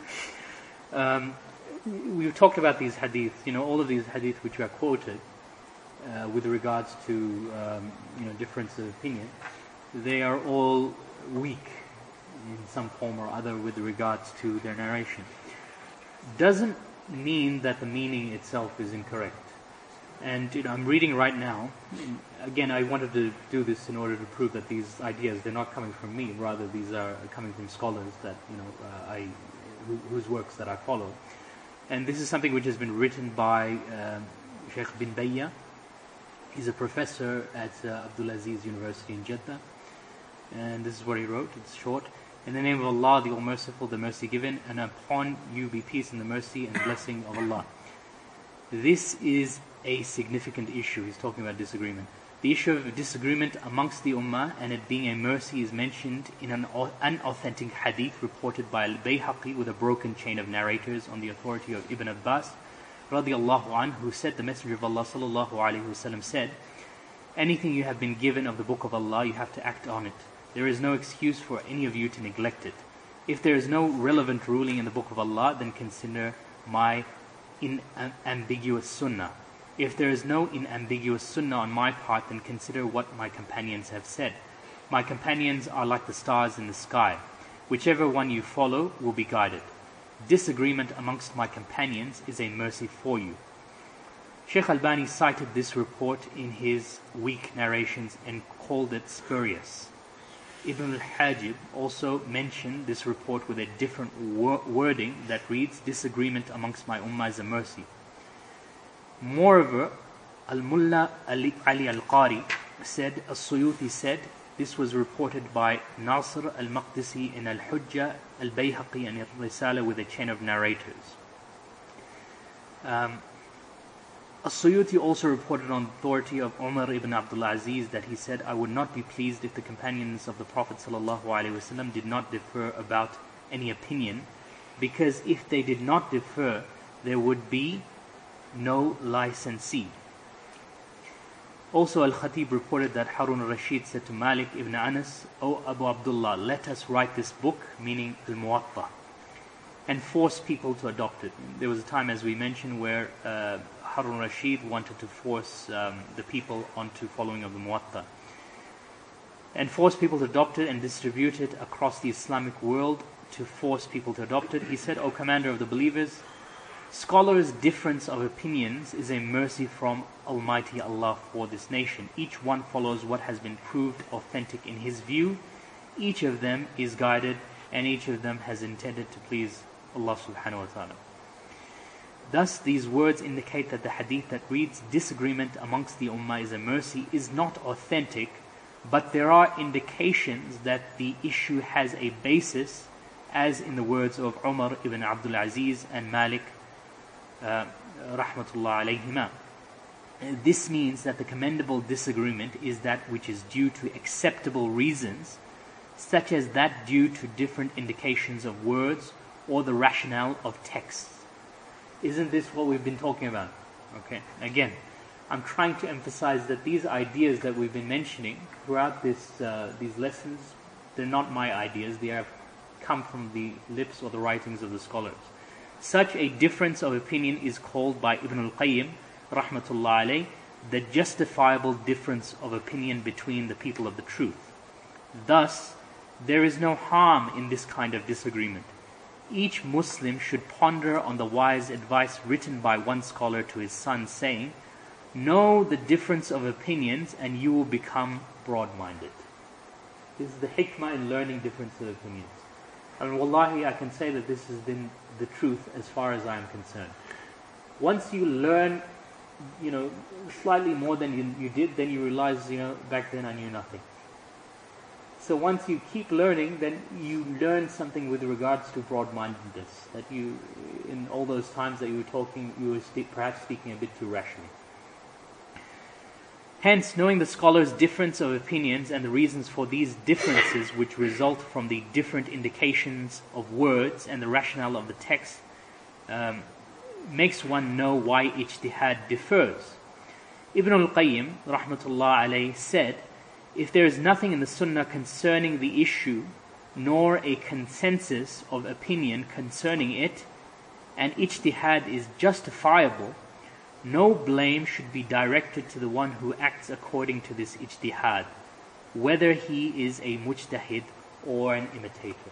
um, we've talked about these hadiths. You know, all of these hadiths which are quoted uh, with regards to um, you know difference of opinion, they are all weak in some form or other with regards to their narration. Doesn't mean that the meaning itself is incorrect. And you know, I'm reading right now. Again, I wanted to do this in order to prove that these ideas, they're not coming from me. Rather, these are coming from scholars that you know uh, I, who, whose works that I follow. And this is something which has been written by um, Sheikh bin Bayya. He's a professor at uh, Abdulaziz University in Jeddah. And this is what he wrote. It's short. In the name of Allah, the All-Merciful, the Mercy Given, and upon you be peace and the mercy and blessing of Allah. This is a significant issue. He's talking about disagreement. The issue of disagreement amongst the Ummah and it being a mercy is mentioned in an unauthentic hadith reported by Al-Bayhaqi with a broken chain of narrators on the authority of Ibn Abbas radiallahu anhu, who said, the Messenger of Allah sallallahu alayhi wasallam said, anything you have been given of the Book of Allah, you have to act on it. There is no excuse for any of you to neglect it. If there is no relevant ruling in the Book of Allah, then consider my inambiguous sunnah. If there is no inambiguous sunnah on my part, then consider what my companions have said. My companions are like the stars in the sky. Whichever one you follow will be guided. Disagreement amongst my companions is a mercy for you. Sheikh Albani cited this report in his weak narrations and called it spurious. Ibn al-Hajib also mentioned this report with a different wor- wording that reads, disagreement amongst my ummah is a mercy. Moreover, Al-Mullah Ali, Ali Al-Qari said, As-Suyuti said, This was reported by Nasr al-Maqdisi in Al-Hujjah, Al-Bayhaqi and Al-Risala with a chain of narrators. Um, As-Suyuti also reported on authority of Umar ibn Abdul Aziz that he said, I would not be pleased if the companions of the Prophet ﷺ did not differ about any opinion, because if they did not differ, there would be no licensee. Also, Al-Khatib reported that Harun al-Rashid said to Malik ibn Anas, O Abu Abdullah, let us write this book, meaning Al-Muwatta, and force people to adopt it. There was a time, as we mentioned, where uh, Harun al-Rashid wanted to force um, the people onto following of the Muwatta, and force people to adopt it and distribute it across the Islamic world to force people to adopt it. He said, O Commander of the Believers, scholars' difference of opinions is a mercy from Almighty Allah for this nation. Each one follows what has been proved authentic in his view. Each of them is guided, and each of them has intended to please Allah subhanahu wa ta'ala. Thus, these words indicate that the hadith that reads disagreement amongst the ummah is a mercy is not authentic, but there are indications that the issue has a basis, as in the words of Umar ibn Abdul Aziz and Malik uh, rahmatullah alayhima. This means that the commendable disagreement is that which is due to acceptable reasons, such as that due to different indications of words or the rationale of texts. Isn't this what we've been talking about? Okay, again, I'm trying to emphasize that these ideas that we've been mentioning throughout this uh, these lessons, they're not my ideas, they have come from the lips or the writings of the scholars. Such a difference of opinion is called by Ibn al-Qayyim rahmatullah alayh the justifiable difference of opinion between the people of the truth. Thus, there is no harm in this kind of disagreement. Each Muslim should ponder on the wise advice written by one scholar to his son, saying, know the difference of opinions and you will become broad-minded. This is the hikmah in learning difference of opinions. And wallahi, I can say that this has been the truth as far as I am concerned. Once you learn, you know, slightly more than you, you did, then you realize, you know, back then I knew nothing. So once you keep learning, then you learn something with regards to broad-mindedness, that you, in all those times that you were talking, you were speak, perhaps speaking a bit too rationally. Hence, knowing the scholar's difference of opinions and the reasons for these differences which result from the different indications of words and the rationale of the text um, makes one know why ijtihad differs. Ibn al-Qayyim, rahmatullah alayh, said, if there is nothing in the Sunnah concerning the issue, nor a consensus of opinion concerning it, and ijtihad is justifiable, no blame should be directed to the one who acts according to this ijtihad, whether he is a mujtahid or an imitator.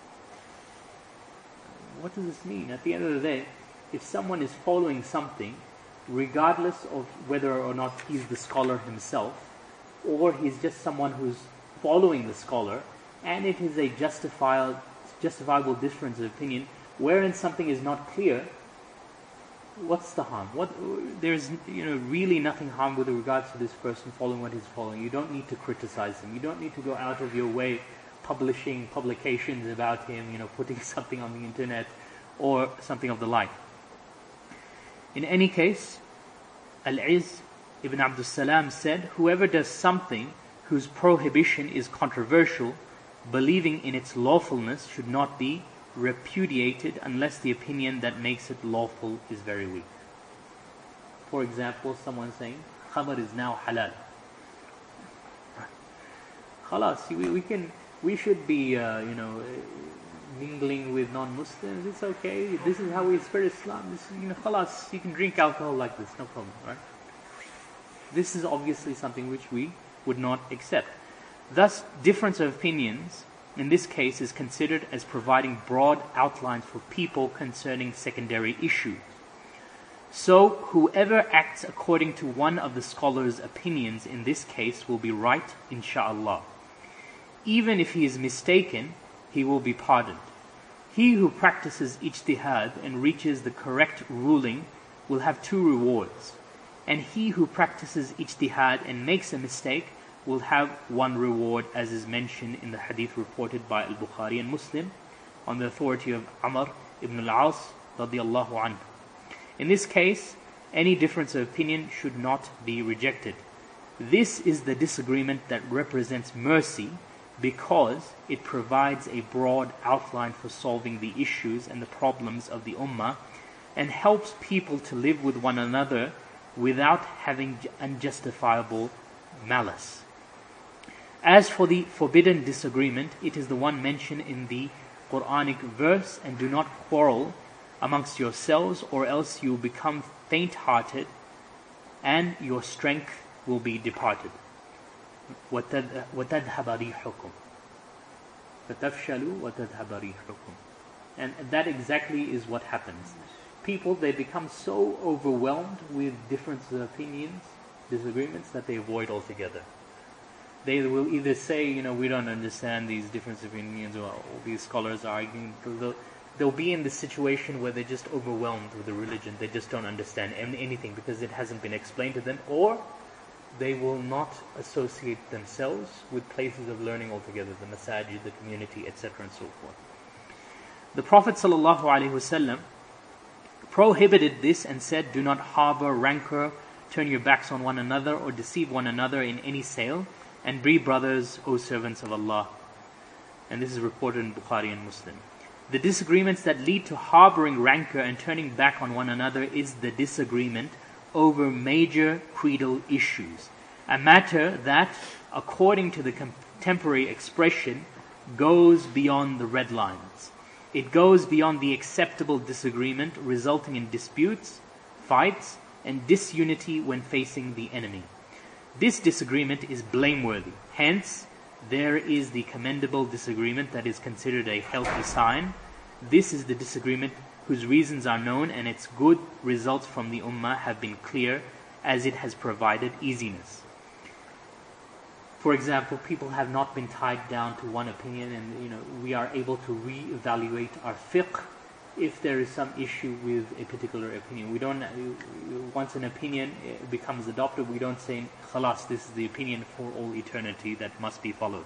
What does this mean? At the end of the day, if someone is following something, regardless of whether or not he's the scholar himself, or he's just someone who's following the scholar, and it is a justifiable, justifiable difference of opinion, wherein something is not clear, what's the harm? What there's you know really nothing harm with regards to this person following what he's following. You don't need to criticize him. You don't need to go out of your way publishing publications about him, you know, putting something on the internet or something of the like. In any case, Al-Izz Ibn Abdus Salam said, whoever does something whose prohibition is controversial, believing in its lawfulness should not be repudiated unless the opinion that makes it lawful is very weak. For example, someone saying, khamar is now halal. Khalas, we, we can, we should be, uh, you know, mingling with non-Muslims. It's okay. This is how we spread Islam. This is, you know, khalas, you can drink alcohol like this, no problem, right? This is obviously something which we would not accept. Thus, difference of opinions in this case is considered as providing broad outlines for people concerning secondary issues. So, whoever acts according to one of the scholars' opinions in this case will be right, insha'Allah. Even if he is mistaken, he will be pardoned. He who practices ijtihad and reaches the correct ruling will have two rewards. And he who practices ijtihad and makes a mistake will have one reward, as is mentioned in the hadith reported by Al-Bukhari and Muslim on the authority of Amr ibn al-As radiyallahu anhu. In this case, any difference of opinion should not be rejected. This is the disagreement that represents mercy, because it provides a broad outline for solving the issues and the problems of the ummah, and helps people to live with one another without having unjustifiable malice. As for the forbidden disagreement, it is the one mentioned in the Quranic verse, and do not quarrel amongst yourselves, or else you will become faint-hearted and your strength will be departed. وَتَذْهَبَ رِيحُكُمْ فَتَفْشَلُوا وَتَذْهَبَ رِيحُكُمْ. And that exactly is what happens. People, they become so overwhelmed with differences of opinions, disagreements, that they avoid altogether. They will either say, you know, we don't understand these different opinions, or all these scholars are arguing. They'll, they'll be in the situation where they're just overwhelmed with the religion. They just don't understand anything because it hasn't been explained to them, or they will not associate themselves with places of learning altogether, the masajid, the community, et cetera and so forth. The Prophet ﷺ prohibited this and said, do not harbor rancor, turn your backs on one another, or deceive one another in any sale, and be brothers, O servants of Allah. And this is reported in Bukhari and Muslim. The disagreements that lead to harboring rancor and turning back on one another is the disagreement over major creedal issues, a matter that, according to the contemporary expression, goes beyond the red lines. It goes beyond the acceptable disagreement, resulting in disputes, fights, and disunity when facing the enemy. This disagreement is blameworthy. Hence, there is the commendable disagreement that is considered a healthy sign. This is the disagreement whose reasons are known, and its good results from the ummah have been clear, as it has provided easiness. For example, people have not been tied down to one opinion, and you know we are able to re-evaluate our fiqh if there is some issue with a particular opinion. We don't, once an opinion becomes adopted, we don't say, khalas, this is the opinion for all eternity that must be followed.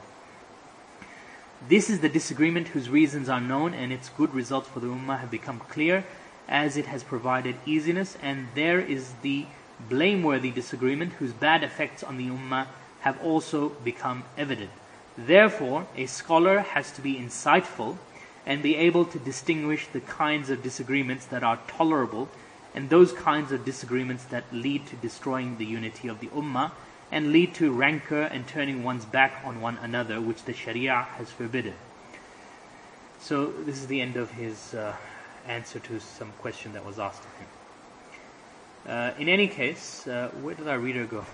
This is the disagreement whose reasons are known, and its good results for the ummah have become clear, as it has provided easiness. And there is the blameworthy disagreement whose bad effects on the ummah have also become evident. Therefore, a scholar has to be insightful and be able to distinguish the kinds of disagreements that are tolerable and those kinds of disagreements that lead to destroying the unity of the ummah and lead to rancor and turning one's back on one another, which the Sharia has forbidden. So this is the end of his uh, answer to some question that was asked of him. Uh, in any case, uh, where did our reader go?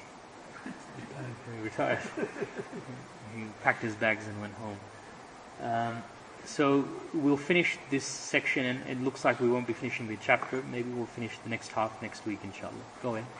He retired. He packed his bags and went home. Um, so we'll finish this section, and it looks like we won't be finishing the chapter. Maybe we'll finish the next half next week, inshallah. Go ahead.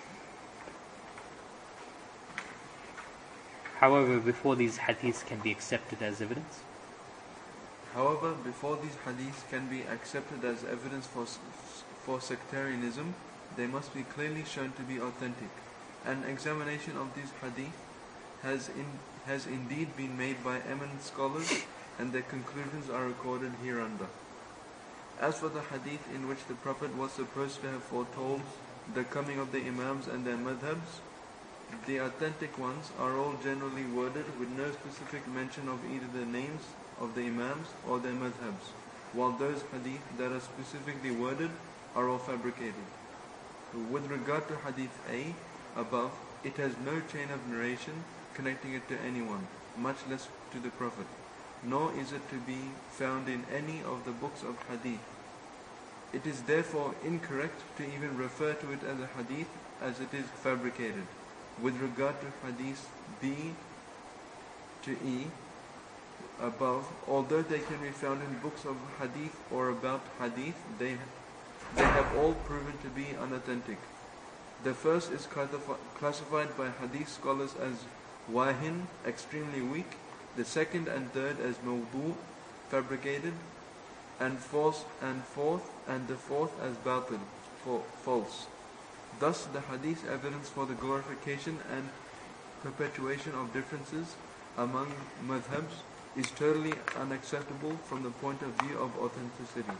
However, before these hadiths can be accepted as evidence. However, before these hadiths can be accepted as evidence for for sectarianism, they must be clearly shown to be authentic. An examination of these hadith has in, has indeed been made by eminent scholars, and their conclusions are recorded hereunder. As for the hadith in which the Prophet was supposed to have foretold the coming of the Imams and their madhabs, the authentic ones are all generally worded with no specific mention of either the names of the Imams or their madhabs, while those hadith that are specifically worded are all fabricated. With regard to hadith A, above, it has no chain of narration connecting it to anyone, much less to the Prophet, nor is it to be found in any of the books of hadith. It is therefore incorrect to even refer to it as a hadith, as it is fabricated. With regard to hadith B to E above, although they can be found in books of hadith or about hadith, they, they have all proven to be unauthentic. The first is classified by hadith scholars as wahin, extremely weak, the second and third as mawdu, fabricated, and fourth and fourth and the fourth as batil, false. Thus the hadith evidence for the glorification and perpetuation of differences among madhabs is totally unacceptable from the point of view of authenticity.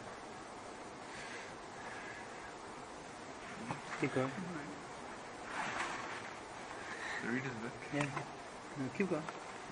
Keep going. The reader's book. Yeah. No, keep going.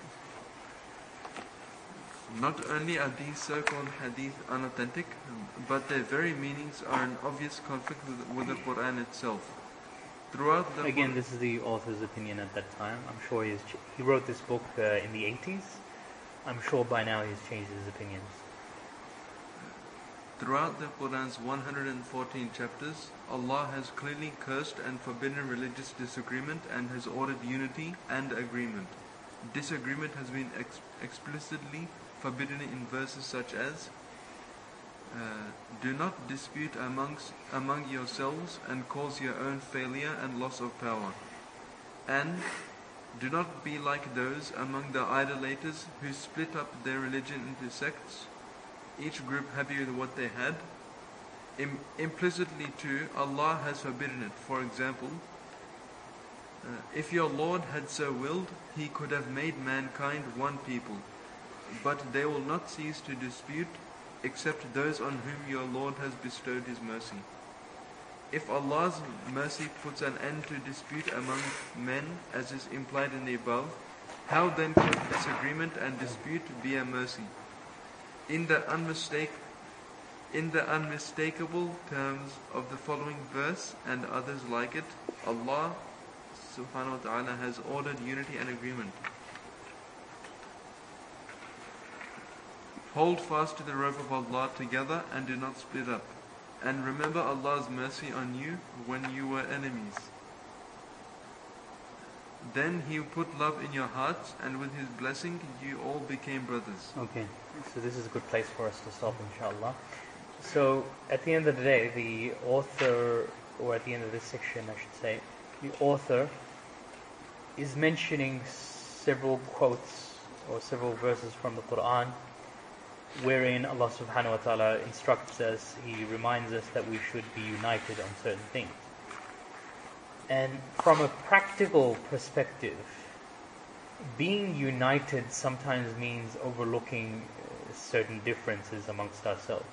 Not only are these so-called hadith unauthentic, but their very meanings are in obvious conflict with, with the Quran itself. Throughout the Again, Qur- this is the author's opinion at that time. I'm sure he's ch- he wrote this book uh, in the eighties. I'm sure by now he's changed his opinions. Throughout the Quran's one hundred fourteen chapters, Allah has clearly cursed and forbidden religious disagreement and has ordered unity and agreement. Disagreement has been ex- explicitly forbidden in verses such as uh, do not dispute amongst among yourselves and cause your own failure and loss of power, and do not be like those among the idolaters who split up their religion into sects, each group happy with what they had. Im- implicitly too, Allah has forbidden it. For example, uh, if your Lord had so willed, He could have made mankind one people, but they will not cease to dispute except those on whom your Lord has bestowed His mercy. If Allah's mercy puts an end to dispute among men, as is implied in the above, how then can disagreement and dispute be a mercy? In the unmistake, in the unmistakable terms of the following verse and others like it, Allah subhanahu wa ta'ala has ordered unity and agreement. Hold fast to the rope of Allah together and do not split up. And remember Allah's mercy on you when you were enemies. Then He put love in your hearts, and with His blessing you all became brothers. Okay, so this is a good place for us to stop, inshallah. So, at the end of the day, the author, or at the end of this section, I should say, the author is mentioning several quotes or several verses from the Quran, wherein Allah subhanahu wa ta'ala instructs us, He reminds us that we should be united on certain things. And from a practical perspective, being united sometimes means overlooking certain differences amongst ourselves.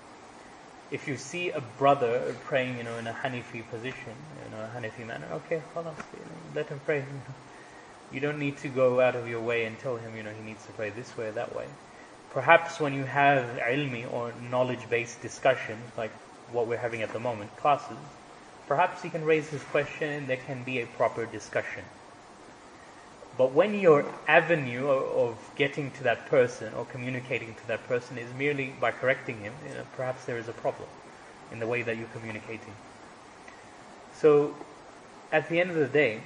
If you see a brother praying, you know, in a Hanafi position, you know, a Hanafi manner, okay, khalas, you know, let him pray. You don't need to go out of your way and tell him, you know, he needs to pray this way or that way. Perhaps when you have ilmi or knowledge-based discussions, like what we're having at the moment, classes, perhaps he can raise his question and there can be a proper discussion. But when your avenue of getting to that person or communicating to that person is merely by correcting him, you know, perhaps there is a problem in the way that you're communicating. So, at the end of the day,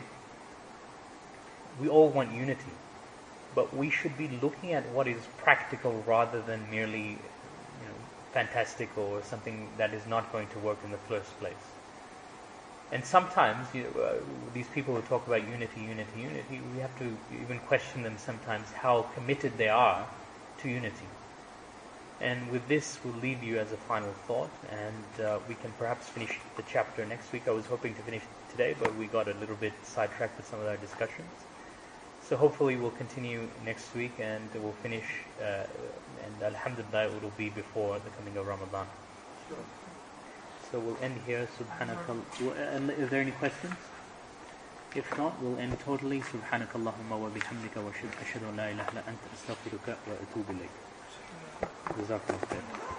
we all want unity. But we should be looking at what is practical rather than merely, you know, fantastical or something that is not going to work in the first place. And sometimes, you know, uh, these people who talk about unity, unity, unity, we have to even question them sometimes how committed they are to unity. And with this, we'll leave you as a final thought, and uh, we can perhaps finish the chapter next week. I was hoping to finish it today, but we got a little bit sidetracked with some of our discussions. So hopefully we'll continue next week, and we'll finish, uh, and alhamdulillah, it will be before the coming of Ramadan. Sure. So we'll end here. Subhanakallah. Is there any questions? If not, we'll end totally. Subhanakallahumma wa bihamdika wa ashhadu an la ilaha illa anta astaghfiruka wa atubu ilayk. Jazakallah khair.